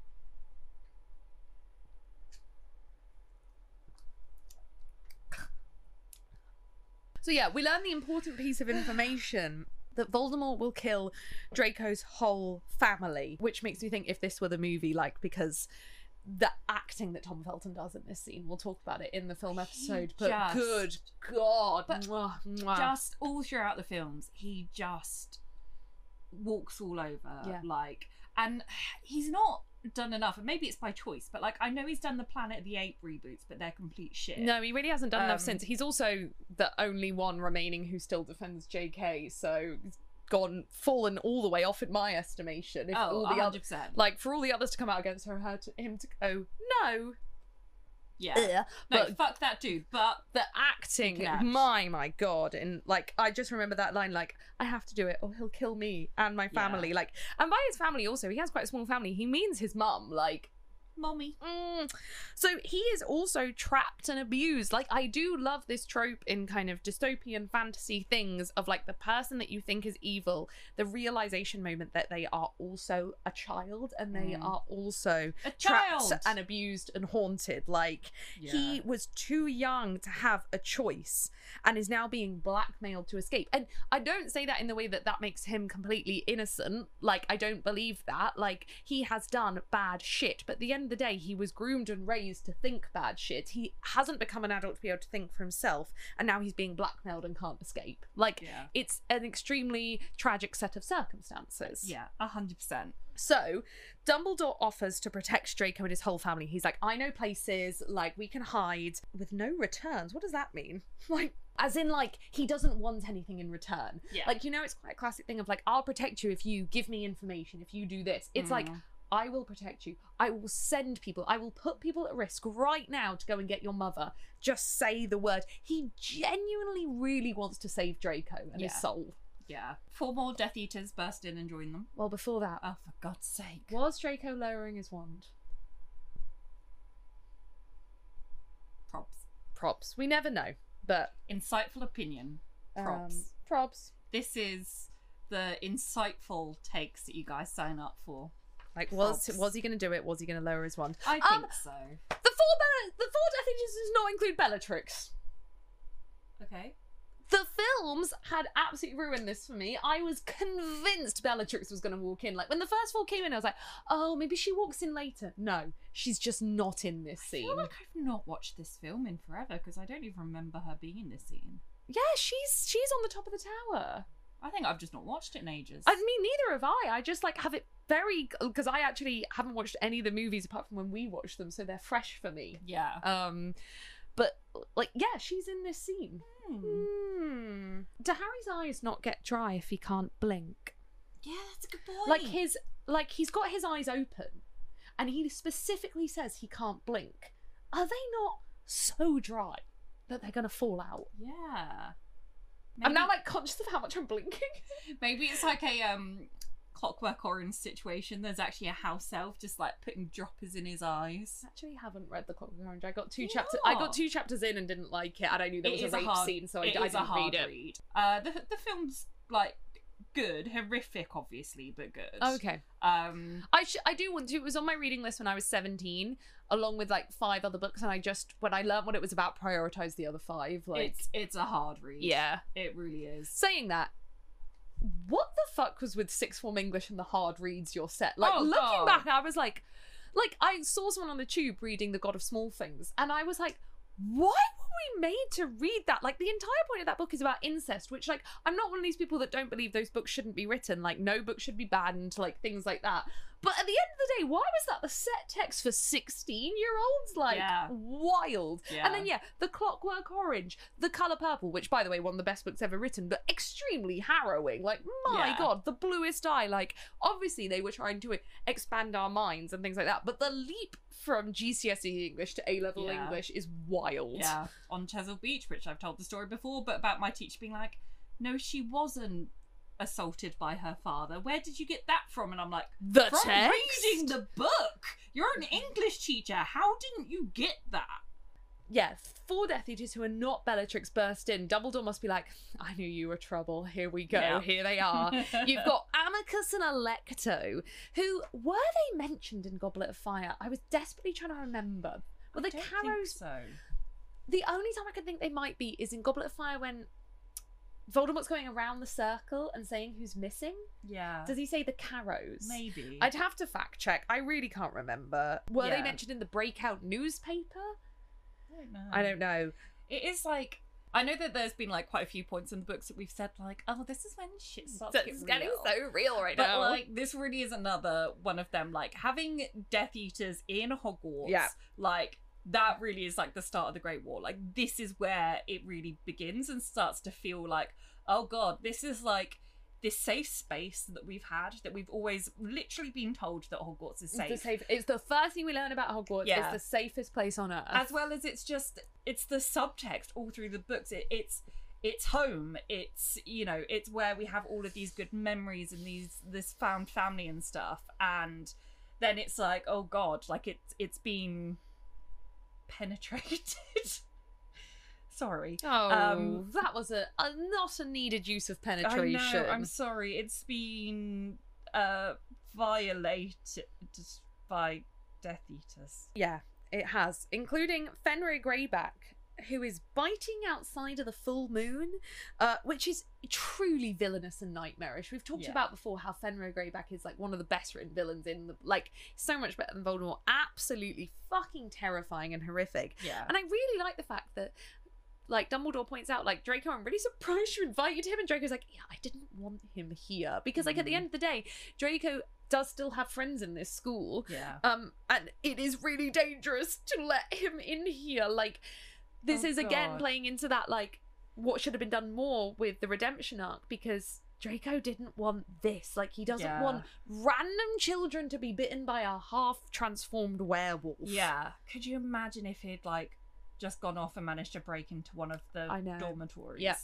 So yeah, we learn the important piece of information that Voldemort will kill Draco's whole family, which makes me think if this were the movie, like, because the acting that Tom Felton does in this scene, we'll talk about it in the film episode, but just- good God. But Mwah, mwah. just all throughout the films, he just walks all over. Yeah. Like, and he's not done enough, and maybe it's by choice, but like, I know he's done the Planet of the Apes reboots, but they're complete shit. No, he really hasn't done enough Um, since. He's also the only one remaining who still defends J K, so he's gone, fallen all the way off in my estimation. If Oh, all the one other, hundred percent. like, for all the others to come out against her, her to, him to go, no, Yeah. ugh. No, but fuck that dude. But the acting, He can act. my my god, and like, I just remember that line, like, I have to do it or he'll kill me and my family. Like, and by his family also, he has quite a small family. He means his mum, like, mommy. Mm. So he is also trapped and abused. Like, I do love this trope in kind of dystopian fantasy things of like the person that you think is evil, the realization moment that they are also a child and they Mm. are also A trapped child. and abused and haunted. Like, he Yeah. was too young to have a choice and is now being blackmailed to escape. And I don't say that in the way that that makes him completely innocent. Like, I don't believe that. Like, he has done bad shit, but at the end end of the day, he was groomed and raised to think bad shit. He hasn't become an adult to be able to think for himself, and now he's being blackmailed and can't escape. Like, Yeah. it's an extremely tragic set of circumstances. Yeah, a hundred percent. So, Dumbledore offers to protect Draco and his whole family. He's like, I know places, like, we can hide with no returns. What does that mean? Like, as in, like, he doesn't want anything in return. Yeah. Like, you know, it's quite a classic thing of, like, I'll protect you if you give me information, if you do this. It's like, I will protect you. I will send people. I will put people at risk right now to go and get your mother. Just say the word. He genuinely really wants to save Draco and his Yeah. soul. Yeah. Four more Death Eaters burst in and join them. Well, before that, Oh, for God's sake. was Draco lowering his wand? Props. Props. We never know, but Insightful opinion. Props. Um, props. This is the insightful takes that you guys sign up for. Like, was Props. was he going to do it? Was he going to lower his wand? I think Um, so. The four Bella, the four Death Eaters does not include Bellatrix. Okay. The films had absolutely ruined this for me. I was convinced Bellatrix was going to walk in. Like, when the first four came in, I was like, oh, maybe she walks in later. No, she's just not in this I scene. feel like I've not watched this film in forever because I don't even remember her being in this scene. Yeah, she's she's on the top of the tower. I think I've just not watched it in ages. I mean, neither have I. I just, like, have it very... Because I actually haven't watched any of the movies apart from when we watched them, so they're fresh for me. Yeah. Um, But, like, yeah, she's in this scene. Hmm. Hmm. Do Harry's eyes not get dry if he can't blink? Yeah, that's a good point. Like his, like he's got his eyes open, and he specifically says he can't blink. Are they not so dry that they're gonna fall out? Yeah. I'm now like conscious of how much I'm blinking. Maybe it's like a um Clockwork Orange situation. There's actually a house elf just like putting droppers in his eyes. I actually haven't read the Clockwork Orange. I got two chapters. I got two chapters in and didn't like it, and I knew there was It is a rape hard- scene, so I, it I is a didn't hard read it. read. Uh, the the film's like good, horrific, obviously, but good. Okay. Um, I sh- I do want to. It was on my reading list when I was seventeen, along with like five other books, and I just when I learned what it was about, prioritized the other five. Like, it's it's a hard read. yeah. It really is. Saying that, what the fuck was with sixth form English and the hard reads you're set? Like, Oh, looking God. back, I was like, like I saw someone on the tube reading The God of Small Things, and I was like, why were we made to read that? Like, the entire point of that book is about incest, which, like, I'm not one of these people that don't believe those books shouldn't be written. Like, no book should be banned, like, things like that. But at the end of the day, why was that the set text for sixteen-year-olds? Like, Yeah. wild. Yeah. And then, yeah, The Clockwork Orange, The Colour Purple, which, by the way, one of the best books ever written, but extremely harrowing. Like, my Yeah. God, The Bluest Eye. Like, obviously they were trying to expand our minds and things like that, but the leap from G C S E English to A-level Yeah. English is wild. Yeah, on Chesil Beach, which I've told the story before, but about my teacher being like, no, she wasn't assaulted by her father. Where did you get that from? And I'm like, The from text? reading the book. You're an English teacher. How didn't you get that? Yeah, four Death Eaters who are not Bellatrix burst in. Dumbledore must be like, I knew you were trouble. Here we go. Yeah. Here they are. You've got Amicus and Alecto, who, were they mentioned in Goblet of Fire? I was desperately trying to remember. Were the I don't think Carrows... so. The only time I can think they might be is in Goblet of Fire when Voldemort's going around the circle and saying who's missing. Yeah. Does he say the Carrows? Maybe. I'd have to fact check. I really can't remember. Were they Yeah. mentioned in the Breakout newspaper? I don't know. I don't know. It is like, I know that there's been like quite a few points in the books that we've said like, oh, this is when shit starts So to it's get getting real. so real right But now. like, this really is another one of them. Like having Death Eaters in Hogwarts. Yeah. Like that really is like the start of the Great War. Like this is where it really begins and starts to feel like, oh god, this is like this safe space that we've had, that we've always literally been told that Hogwarts is safe. It's the, safe, it's the first thing we learn about Hogwarts. Yeah. It's the safest place on earth. As well as it's just, it's the subtext all through the books. It, it's it's home. It's, you know, it's where we have all of these good memories and these this found family and stuff. And then it's like, oh god, like it's it's been penetrated. Sorry. oh, um, that was a, a not a needed use of I penetration. know, I'm sorry. It's been uh violated by Death Eaters. Yeah, it has, including Fenrir Greyback, who is biting outside of the full moon, uh, which is truly villainous and nightmarish. We've talked Yeah. about before how Fenrir Greyback is like one of the best written villains in the, like, so much better than Voldemort. Absolutely fucking terrifying and horrific. Yeah. And I really like the fact that, like, Dumbledore points out, like, Draco, I'm really surprised you invited him. And Draco's like, yeah, I didn't want him here. Because, like, at the Mm. end of the day, Draco does still have friends in this school. Yeah. Um, and it is really dangerous to let him in here. Like, this Oh, is again God. playing into that, like, what should have been done more with the redemption arc, because Draco didn't want this. Like, he doesn't Yeah. want random children to be bitten by a half-transformed werewolf. Yeah. Could you imagine if he'd, like, just gone off and managed to break into one of the I know. dormitories? Yeah.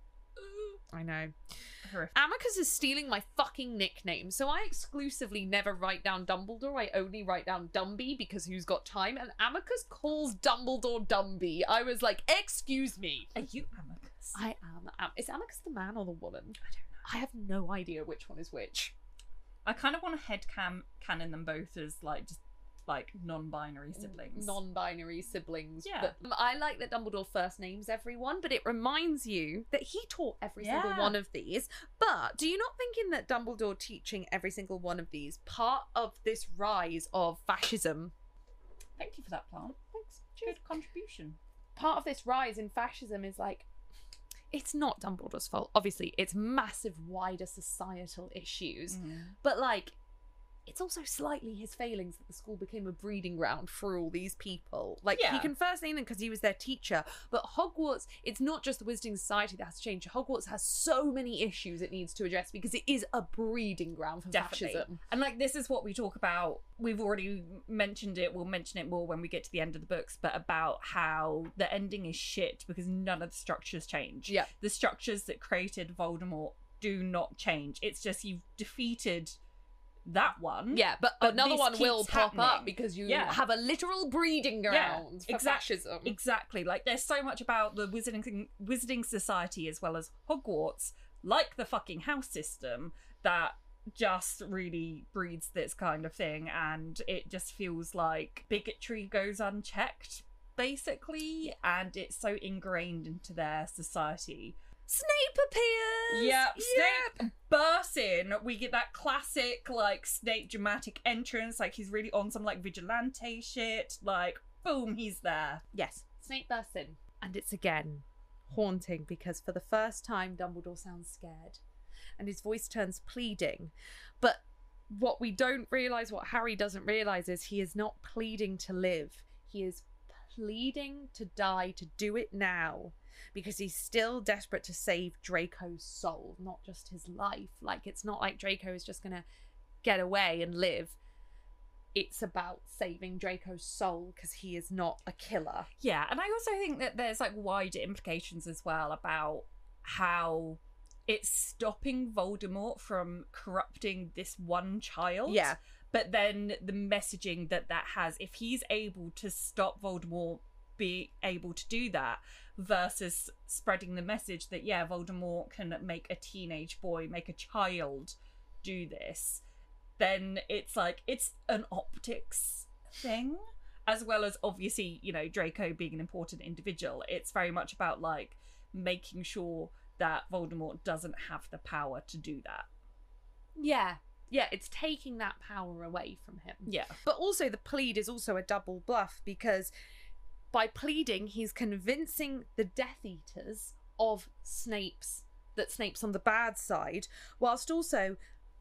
I know. Horrific. Amicus is stealing my fucking nickname, so I exclusively never write down Dumbledore. I only write down Dumby, because who's got time? And Amicus calls Dumbledore Dumby. I was like, excuse me. Are you Amicus? I am. Am- is Amicus the man or the woman? I don't know. I have no idea which one is which. I kind of want to head cam- canon them both as, like, just, like, non-binary siblings. Non-binary siblings. Yeah. But um, I like that Dumbledore first names everyone, but it reminds you that he taught every single Yeah. one of these. But do you not think in that Dumbledore teaching every single one of these, part of this rise of fascism, Thank you for that, plant. thanks, Good contribution. part of this rise in fascism is like, it's not Dumbledore's fault. Obviously, it's massive, wider societal issues. But, like, it's also slightly his failings that the school became a breeding ground for all these people. Like, he Yeah. can first name them because he was their teacher, but Hogwarts, it's not just the Wizarding Society that has to change. Hogwarts has so many issues it needs to address because it is a breeding ground for Definitely. fascism. And, like, this is what we talk about. We've already mentioned it. We'll mention it more when we get to the end of the books, but about how the ending is shit because none of the structures change. Yeah. The structures that created Voldemort do not change. It's just you've defeated that one. Yeah, but, But another this one will keeps pop up happening. because you Yeah. have a literal breeding ground for exact- fascism. Exactly. Like, there's so much about the Wizarding, Wizarding Society as well as Hogwarts, like the fucking house system, that just really breeds this kind of thing, and it just feels like bigotry goes unchecked, basically, and it's so ingrained into their society. Snape appears! Yeah, Snape bursts in. We get that classic, like, Snape dramatic entrance, like he's really on some, like, vigilante shit, like, boom, he's there. Yes, Snape bursts in. And it's again haunting because for the first time Dumbledore sounds scared and his voice turns pleading. But what we don't realise, what Harry doesn't realise, is he is not pleading to live. He is pleading to die, to do it now. Because he's still desperate to save Draco's soul, not just his life. Like, it's not like Draco is just going to get away and live. It's about saving Draco's soul because he is not a killer. Yeah, and I also think that there's, like, wider implications as well about how it's stopping Voldemort from corrupting this one child. Yeah. But then the messaging that that has, if he's able to stop Voldemort be able to do that, versus spreading the message that, yeah, Voldemort can make a teenage boy, make a child do this, then it's like, it's an optics thing, as well as obviously, you know, Draco being an important individual. It's very much about, like, making sure that Voldemort doesn't have the power to do that. Yeah. Yeah, it's taking that power away from him. Yeah. But also the plead is also a double bluff because by pleading, he's convincing the Death Eaters of Snape's, that Snape's on the bad side, whilst also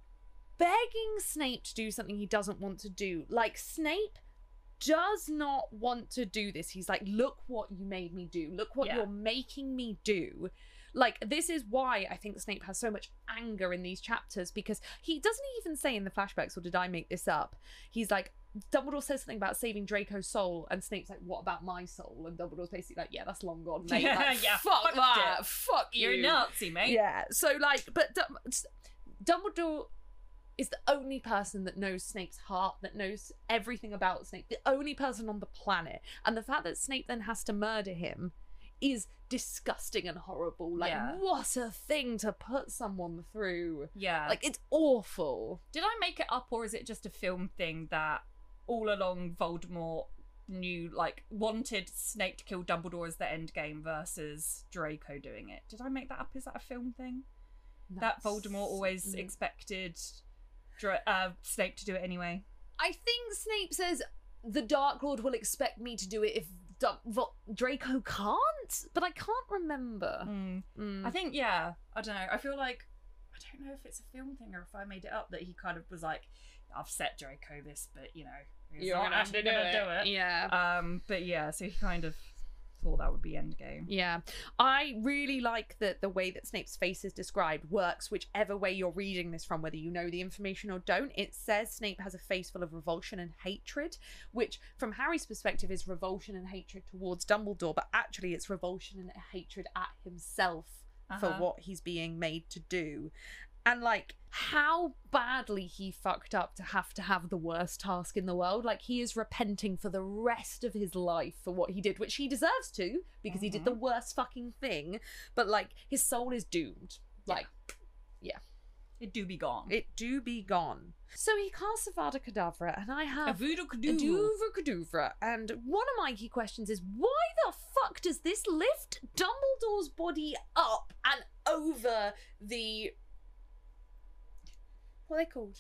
begging Snape to do something he doesn't want to do. Like, Snape does not want to do this. He's like, look what you made me do. Look what Yeah. you're making me do. Like, this is why I think Snape has so much anger in these chapters, because he doesn't even say in the flashbacks, or did I make this up? He's like, Dumbledore says something about saving Draco's soul, and Snape's like, what about my soul? And Dumbledore's basically like, yeah, that's long gone, mate. Like, Yeah, fuck fucked that. it. Fuck you. You're a Nazi, mate. Yeah, so, like, but Dum- Dumbledore is the only person that knows Snape's heart, that knows everything about Snape, the only person on the planet. And the fact that Snape then has to murder him is disgusting and horrible. Like, Yeah. what a thing to put someone through. Yeah. Like, it's awful. Did I make it up, or is it just a film thing that all along Voldemort knew, like, wanted Snape to kill Dumbledore as the end game versus Draco doing it. Did I make that up? Is that a film thing? That's... That Voldemort always mm. expected Dra- uh, Snape to do it anyway? I think Snape says the Dark Lord will expect me to do it if D- Vo- Draco can't, but I can't remember. Mm. Mm. I think, yeah, I don't know. I feel like, I don't know if it's a film thing or if I made it up, that he kind of was like, I've set Draco this, but, you know, he's You're not actually going to do it. Yeah. Um, but yeah, so he kind of thought that would be Endgame. Yeah. I really like that the way that Snape's face is described works whichever way you're reading this from, whether you know the information or don't. It says Snape has a face full of revulsion and hatred, which from Harry's perspective is revulsion and hatred towards Dumbledore, but actually it's revulsion and hatred at himself uh-huh. for what he's being made to do. And, like, how badly he fucked up to have to have the worst task in the world. Like, he is repenting for the rest of his life for what he did, which he deserves to, because mm-hmm. he did the worst fucking thing. But, like, his soul is doomed. Like, yeah. It do be gone. It do be gone. So he casts Avada Kedavra, and I have... Avada Kedavra. Avada Kedavra. And one of my key questions is, why the fuck does this lift Dumbledore's body up and over the... What are they called?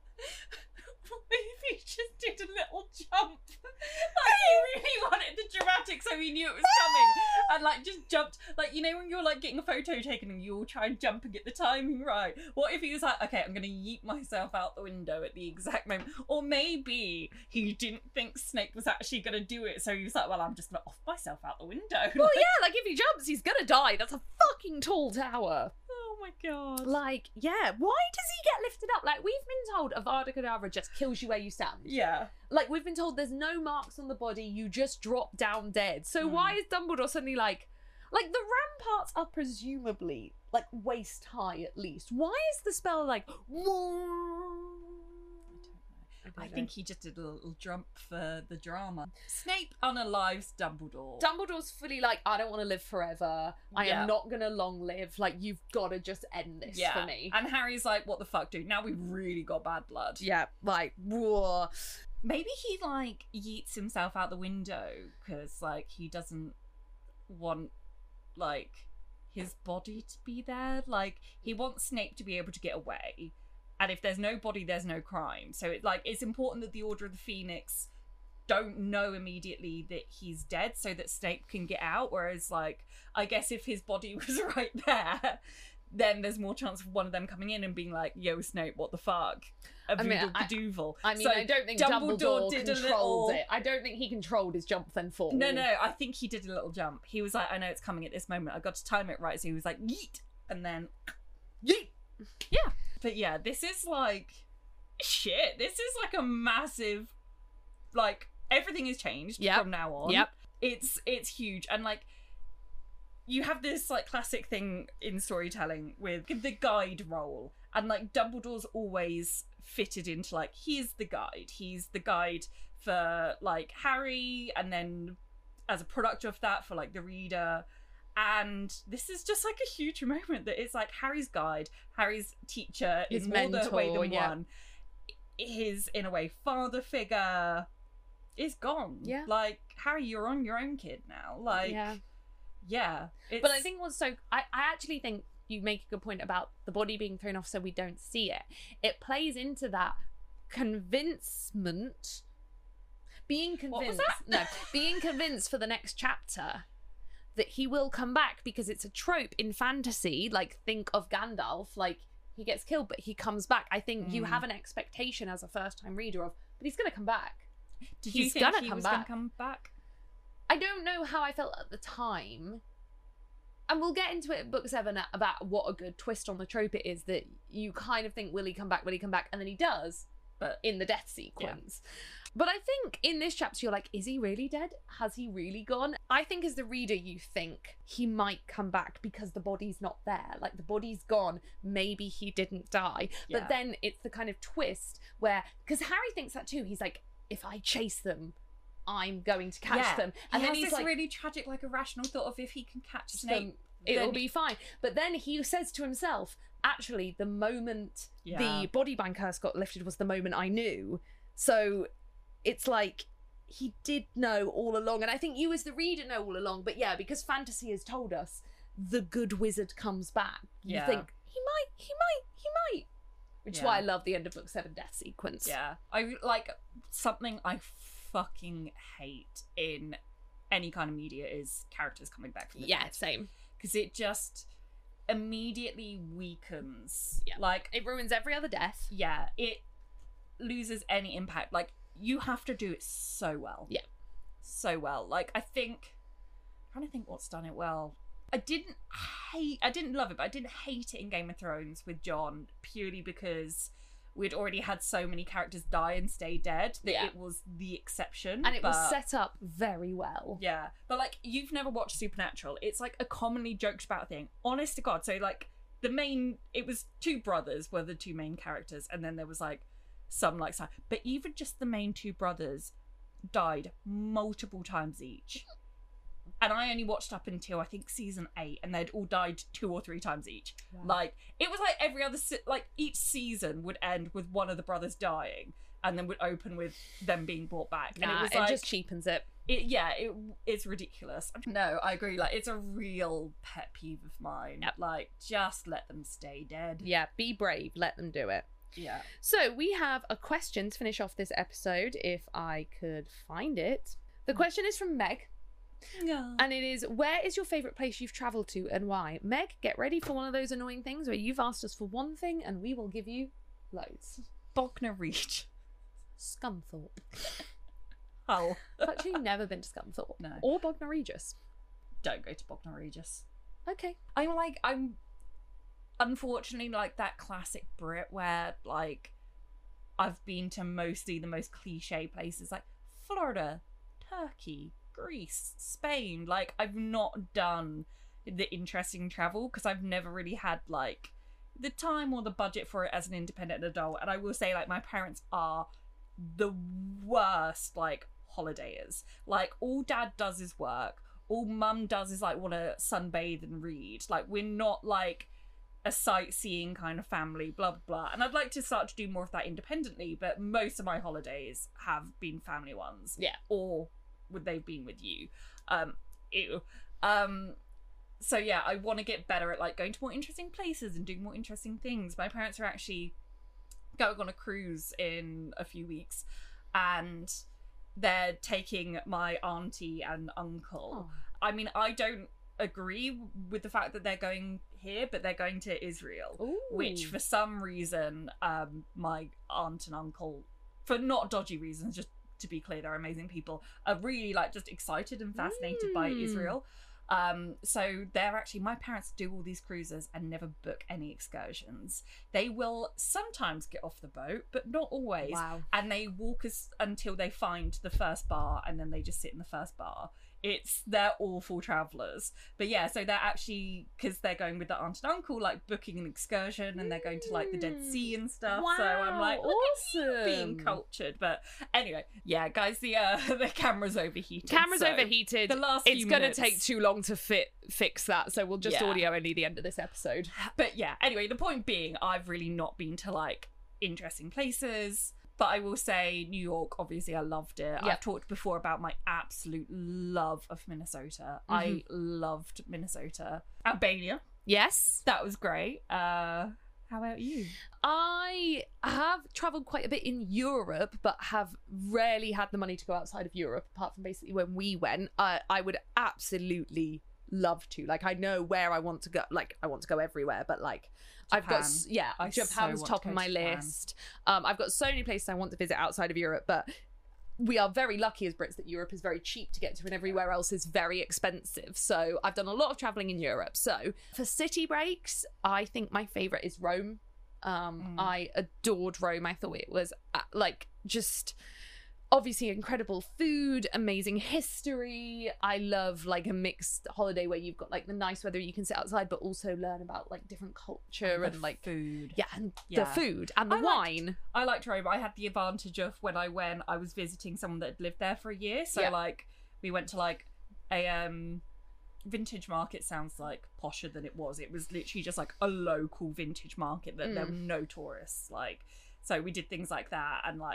If he just did a little jump. Like, he really wanted the dramatic, so he knew it was coming. And, like, just jumped. Like, you know when you're, like, getting a photo taken and you all try and jump and get the timing right? What if he was like, okay, I'm going to yeet myself out the window at the exact moment? Or maybe he didn't think Snape was actually going to do it, so he was like, well, I'm just going to off myself out the window. Well, like, yeah, like, if he jumps, he's going to die. That's a fucking tall tower. Oh my god. Like, yeah, why does he get lifted up? Like, we've been told Avada Kedavra just kills you where you stand. Yeah. Like, we've been told there's no marks on the body, you just drop down dead. So mm. why is Dumbledore suddenly like... Like, the ramparts are presumably, like, waist high at least. Why is the spell like... I think he just did a little jump for the drama. Snape unalives Dumbledore. Dumbledore's fully like, I don't want to live forever. I yeah. am not going to long live. Like, you've got to just end this yeah. for me. And Harry's like, what the fuck, dude? Now we've really got bad blood. Yeah, like, whoa. Maybe he, like, yeets himself out the window because, like, he doesn't want, like, his body to be there. Like, he wants Snape to be able to get away. And if there's no body, there's no crime. So it like it's important that the Order of the Phoenix don't know immediately that he's dead so that Snape can get out. Whereas, like, I guess if his body was right there, then there's more chance of one of them coming in and being like, yo, Snape, what the fuck? A I mean, I, Cadoodle. I mean, so I don't think Dumbledore, Dumbledore did controlled a little... it. I don't think he controlled his jump then fall. No, no, I think he did a little jump. He was like, I know it's coming at this moment. I got to time it right. So he was like, yeet. And then, yeet. Yeah. But yeah, this is like shit. This is like a massive, like, everything has changed yep. from now on. Yep. It's it's huge. And like you have this like classic thing in storytelling with the guide role. And like Dumbledore's always fitted into like he's the guide. He's the guide for like Harry, and then as a product of that for like the reader. And this is just like a huge moment that it's like Harry's guide, Harry's teacher, his in more mentor, the way than yeah. one. His, in a way, father figure is gone. Yeah. Like, Harry, you're on your own, kid, now. Like, yeah. yeah it's... But I think what's so... I, I actually think you make a good point about the body being thrown off so we don't see it. It plays into that convincement... Being convinced... What was that? No, being convinced for the next chapter... that he will come back, because it's a trope in fantasy. Like, think of Gandalf, like, he gets killed, but he comes back. I think mm. you have an expectation as a first-time reader of, but he's going to come back. Did he's you think gonna he come was back. going to come back? I don't know how I felt at the time. And we'll get into it in book seven about what a good twist on the trope it is, that you kind of think, will he come back, will he come back? And then he does, but in the death sequence. Yeah. But I think in this chapter, you're like, is he really dead? Has he really gone? I think as the reader, you think he might come back because the body's not there. Like, the body's gone. Maybe he didn't die. Yeah. But then it's the kind of twist where, because Harry thinks that too. He's like, if I chase them, I'm going to catch yeah. them. And he then has he's this like, like, really tragic, like irrational thought of if he can catch Snape, them, it'll then... be fine. But then he says to himself, actually, the moment yeah. the body ban curse got lifted was the moment I knew. So... it's like he did know all along, and I think you as the reader know all along, but yeah, because fantasy has told us the good wizard comes back, you Yeah. think he might, he might, he might. Which is Yeah. why I love the end of book seven death sequence. Yeah. I like something I fucking hate in any kind of media is characters coming back from the Yeah, dead. same. Because it just immediately weakens. Yeah. Like, It ruins every other death. yeah, it loses any impact. Like, you have to do it so well. Yeah. So well. Like, I think, I'm trying to think what's done it well. I didn't hate, I didn't love it, but I didn't hate it in Game of Thrones with Jon purely because we'd already had so many characters die and stay dead that Yeah. it was the exception. And it was but- set up very well. Yeah, but like, you've never watched Supernatural. It's like a commonly joked about thing. Honest to God. So like, the main, it was two brothers were the two main characters, and then there was like some like side. But even just the main two brothers died multiple times each. And I only watched up until I think season eight, and they'd all died two or three times each. Wow. Like, it was like every other se- like each season would end with one of the brothers dying, and then would open with them being brought back. And Nah, it was it like, just cheapens it. it, yeah, it it's ridiculous. No, I agree. Like, it's a real pet peeve of mine. Yep. Like, just let them stay dead. Yeah, be brave. Let them do it. Yeah. So we have a question to finish off this episode, if I could find it. The question is from Meg, Yeah. and it is, where is your favourite place you've travelled to and why? Meg, get ready for one of those annoying things where you've asked us for one thing and we will give you loads. Bognor Regis. Scunthorpe. Hull. I've actually never been to Scunthorpe. No. Or Bognor Regis. Don't go to Bognor Regis. Okay. I'm like, I'm unfortunately like that classic Brit where like I've been to mostly the most cliche places like Florida, Turkey, Greece, Spain. Like, I've not done the interesting travel because I've never really had like the time or the budget for it as an independent adult. And I will say, like, my parents are the worst like holidayers. Like, all dad does is work. All mum does is like want to sunbathe and read. Like, we're not like a sightseeing kind of family, blah blah blah. And I'd like to start to do more of that independently, but most of my holidays have been family ones. Yeah. Or would they've been with you? Um ew. Um so yeah, I want to get better at like going to more interesting places and doing more interesting things. My parents are actually going on a cruise in a few weeks, and they're taking my auntie and uncle. Oh. I mean, I don't agree with the fact that they're going here, but they're going to Israel, Ooh. which for some reason um my aunt and uncle, for not dodgy reasons, just to be clear, they're amazing people, are really like just excited and fascinated by Mm. Israel. Um, so they're actually, my parents do all these cruises and never book any excursions. They will sometimes get off the boat, but not always. Wow. And they walk us until they find the first bar, and then they just sit in the first bar. It's, they're awful travellers. But yeah, so they're actually, because they're going with their aunt and uncle, like booking an excursion, and they're going to like the Dead Sea and stuff. Wow, So I'm like, look at you being awesome. cultured. But anyway, yeah, guys, the uh, the camera's overheated. Camera's so overheated. The last it's few gonna minutes- take too long to fit fix that, so we'll just Yeah. audio only the end of this episode. But yeah, anyway, the point being, I've really not been to like interesting places. But I will say, New York, obviously, I loved it. Yep. I've talked before about my absolute love of Minnesota. I loved Minnesota. Albania, Yes. that was great. Uh, how about you? I have travelled quite a bit in Europe, but have rarely had the money to go outside of Europe, apart from basically when we went. I I would absolutely love to. Like, I know where I want to go. Like, I want to go everywhere, but like, I've got, s- Japan. yeah, I so Japan's want top to of go my to Japan. list. Um, I've got so many places I want to visit outside of Europe, but we are very lucky as Brits that Europe is very cheap to get to and everywhere else is very expensive. So I've done a lot of traveling in Europe. So for city breaks, I think my favorite is Rome. Um, Mm. I adored Rome. I thought it was uh, like just obviously incredible food, amazing history. I love like a mixed holiday where you've got like the nice weather, you can sit outside, but also learn about like different culture The and like food. yeah, and Yeah. the food and the I liked- wine. I liked Rome. I had the advantage of when I went, I was visiting someone that had lived there for a year. So Yeah. like we went to like a um vintage market. Sounds like posher than it was. It was literally just like a local vintage market that there were no tourists. Like, so we did things like that, and like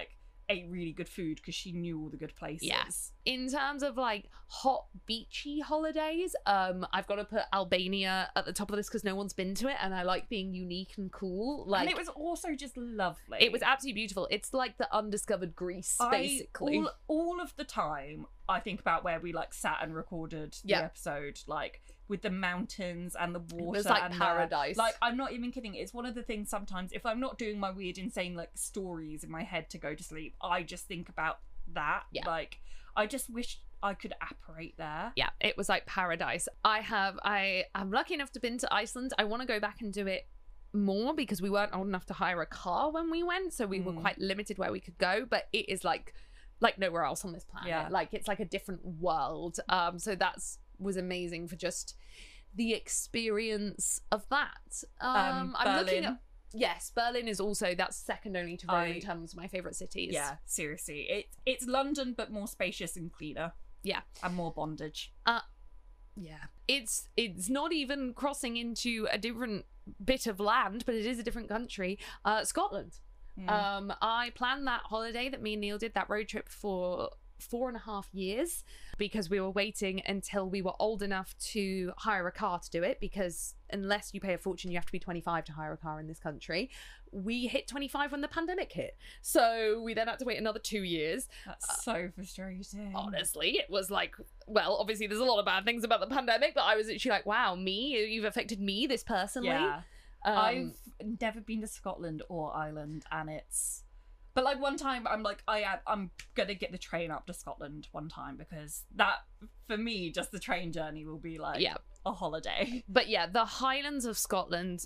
ate really good food because she knew all the good places. Yes. In terms of like hot beachy holidays, um, I've got to put Albania at the top of the list because no one's been to it, and I like being unique and cool. Like, and it was also just lovely. It was absolutely beautiful. It's like the undiscovered Greece, I, basically. all, all of the time, I think about where we like sat and recorded the Yeah. episode, like with the mountains and the water. was like and the- paradise. like, I'm not even kidding. It's one of the things sometimes if I'm not doing my weird, insane like stories in my head to go to sleep, I just think about that. Yeah. Like, I just wish I could apparate there. Yeah, it was like paradise. I have, I am lucky enough to been to Iceland. I want to go back and do it more because we weren't old enough to hire a car when we went, so we were Mm. quite limited where we could go. But it is like, like nowhere else on this planet. Yeah. Like it's like a different world. Um, so that's was amazing for just the experience of that. Um, Um, I'm looking Berlin. at. Yes, Berlin is also, that's second only to Rome I- in terms of my favourite cities. Yeah, seriously. It, it's London, but more spacious and cleaner. Yeah. And more bondage. Yeah. It's it's not even crossing into a different bit of land, but it is a different country. Uh, Scotland. Mm. Um, I planned that holiday that me and Neil did, that road trip, for four and a half years because we were waiting until we were old enough to hire a car to do it, because unless you pay a fortune, you have to be twenty-five to hire a car in this country. We hit twenty-five when the pandemic hit. So we then had to wait another two years. That's so frustrating. Honestly, it was like, well, obviously there's a lot of bad things about the pandemic, but I was actually like, wow, me, you've affected me, this personally. Yeah. Um, I've never been to Scotland or Ireland, and it's... But, like, one time, I'm like, I am, I'm gonna get the train up to Scotland one time, because that, for me, just the train journey will be, like, Yeah. a holiday. But yeah, the Highlands of Scotland,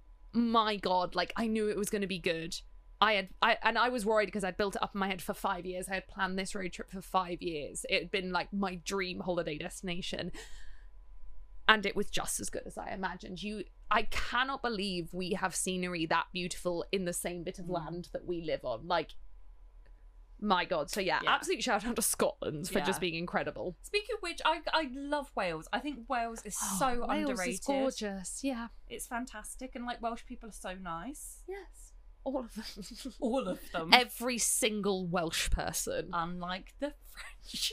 my God, like, I knew it was going to be good. I had, I and I was worried because I'd built it up in my head for five years. I had planned this road trip for five years. It had been, like, my dream holiday destination. And it was just as good as I imagined. You, I cannot believe we have scenery that beautiful in the same bit of Mm. land that we live on. Like, my God. So yeah, Yeah. absolute shout out to Scotland for Yeah. just being incredible. Speaking of which, I I love Wales. I think Wales is so Oh, Wales underrated. is gorgeous. Yeah. It's fantastic, and, like, Welsh people are so nice. Yes. All of them. All of them. Every single Welsh person. Unlike the French.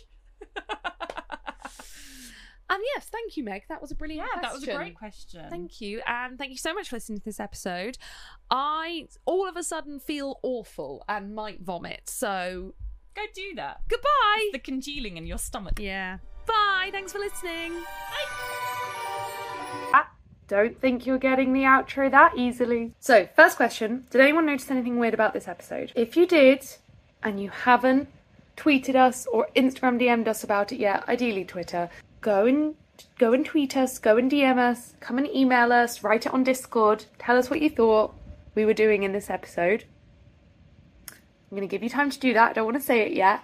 And yes, thank you, Meg. That was a brilliant Yeah, question. that was a great question. Thank you. And thank you so much for listening to this episode. I all of a sudden feel awful and might vomit. So Go do that. goodbye. The congealing in your stomach. Yeah. Bye. Thanks for listening. Don't think you're getting the outro that easily. So, first question, did anyone notice anything weird about this episode? If you did, and you haven't tweeted us or Instagram D M'd us about it yet, ideally Twitter, go and go and tweet us, go and D M us, come and email us, write it on Discord, tell us what you thought we were doing in this episode. I'm going to give you time to do that, I don't want to say it yet.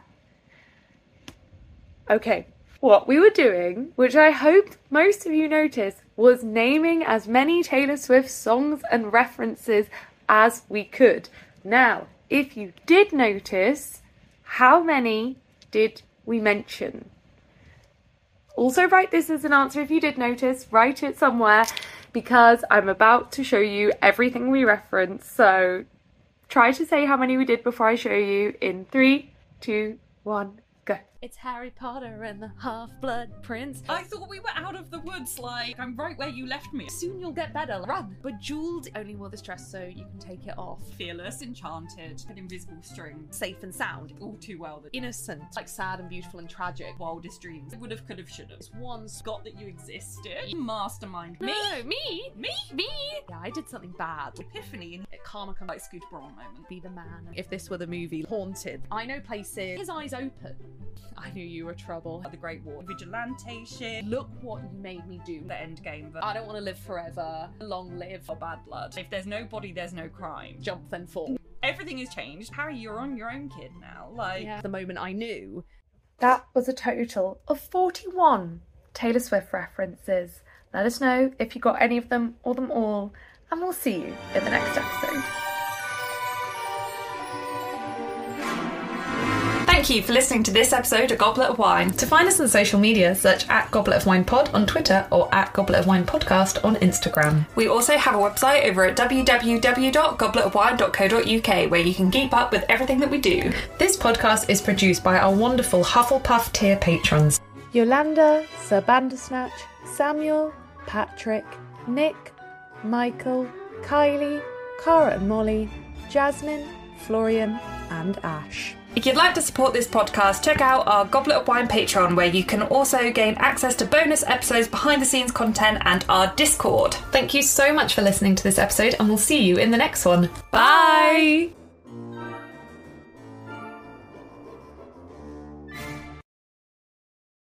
Okay, what we were doing, which I hope most of you noticed, was naming as many Taylor Swift songs and references as we could. Now, if you did notice, how many did we mention? Also write this as an answer if you did notice, write it somewhere, because I'm about to show you everything we reference, so try to say how many we did before I show you in three, two, one, go. It's Harry Potter and the Half-Blood Prince. I thought we were out of the woods, like, I'm right where you left me. Soon you'll get better. Run. Bejeweled only wore this dress so you can take it off. Fearless, enchanted, an invisible string. Safe and sound. All too well. The Innocent. Like sad and beautiful and tragic. wildest dreams. Would have, could have, should have. One Forgot that you existed. Mastermind. Me? No, me? Me? Me? Yeah, I did something bad. Epiphany. And Karma can like Scooter Braun moment. be the man. If this were the movie, haunted. I know places. His eyes open. I knew you were trouble. The Great War. Vigilante shit. Look what you made me do. The end game. But I don't want to live forever. Long live. for bad blood. If there's no body, there's no crime. Jump then fall. Everything has changed. Harry, you're on your own, kid, now. Like, Yeah. The moment I knew. That was a total of forty-one Taylor Swift references. Let us know if you got any of them or them all, and we'll see you in the next episode. thanks Thank you for listening to this episode of Goblet of Wine. To find us on social media, search at Goblet of Wine Pod on Twitter or at Goblet of Wine Podcast on Instagram. We also have a website over at w w w dot goblet of wine dot co dot u k where you can keep up with everything that we do. This podcast is produced by our wonderful Hufflepuff tier patrons: Yolanda, Sir Bandersnatch, Samuel, Patrick, Nick, Michael, Kylie, Cara and Molly, Jasmine, Florian and Ash. If you'd like to support this podcast, check out our Goblet of Wine Patreon, where you can also gain access to bonus episodes, behind the scenes content and our Discord. Thank you so much for listening to this episode, and we'll see you in the next one. Bye!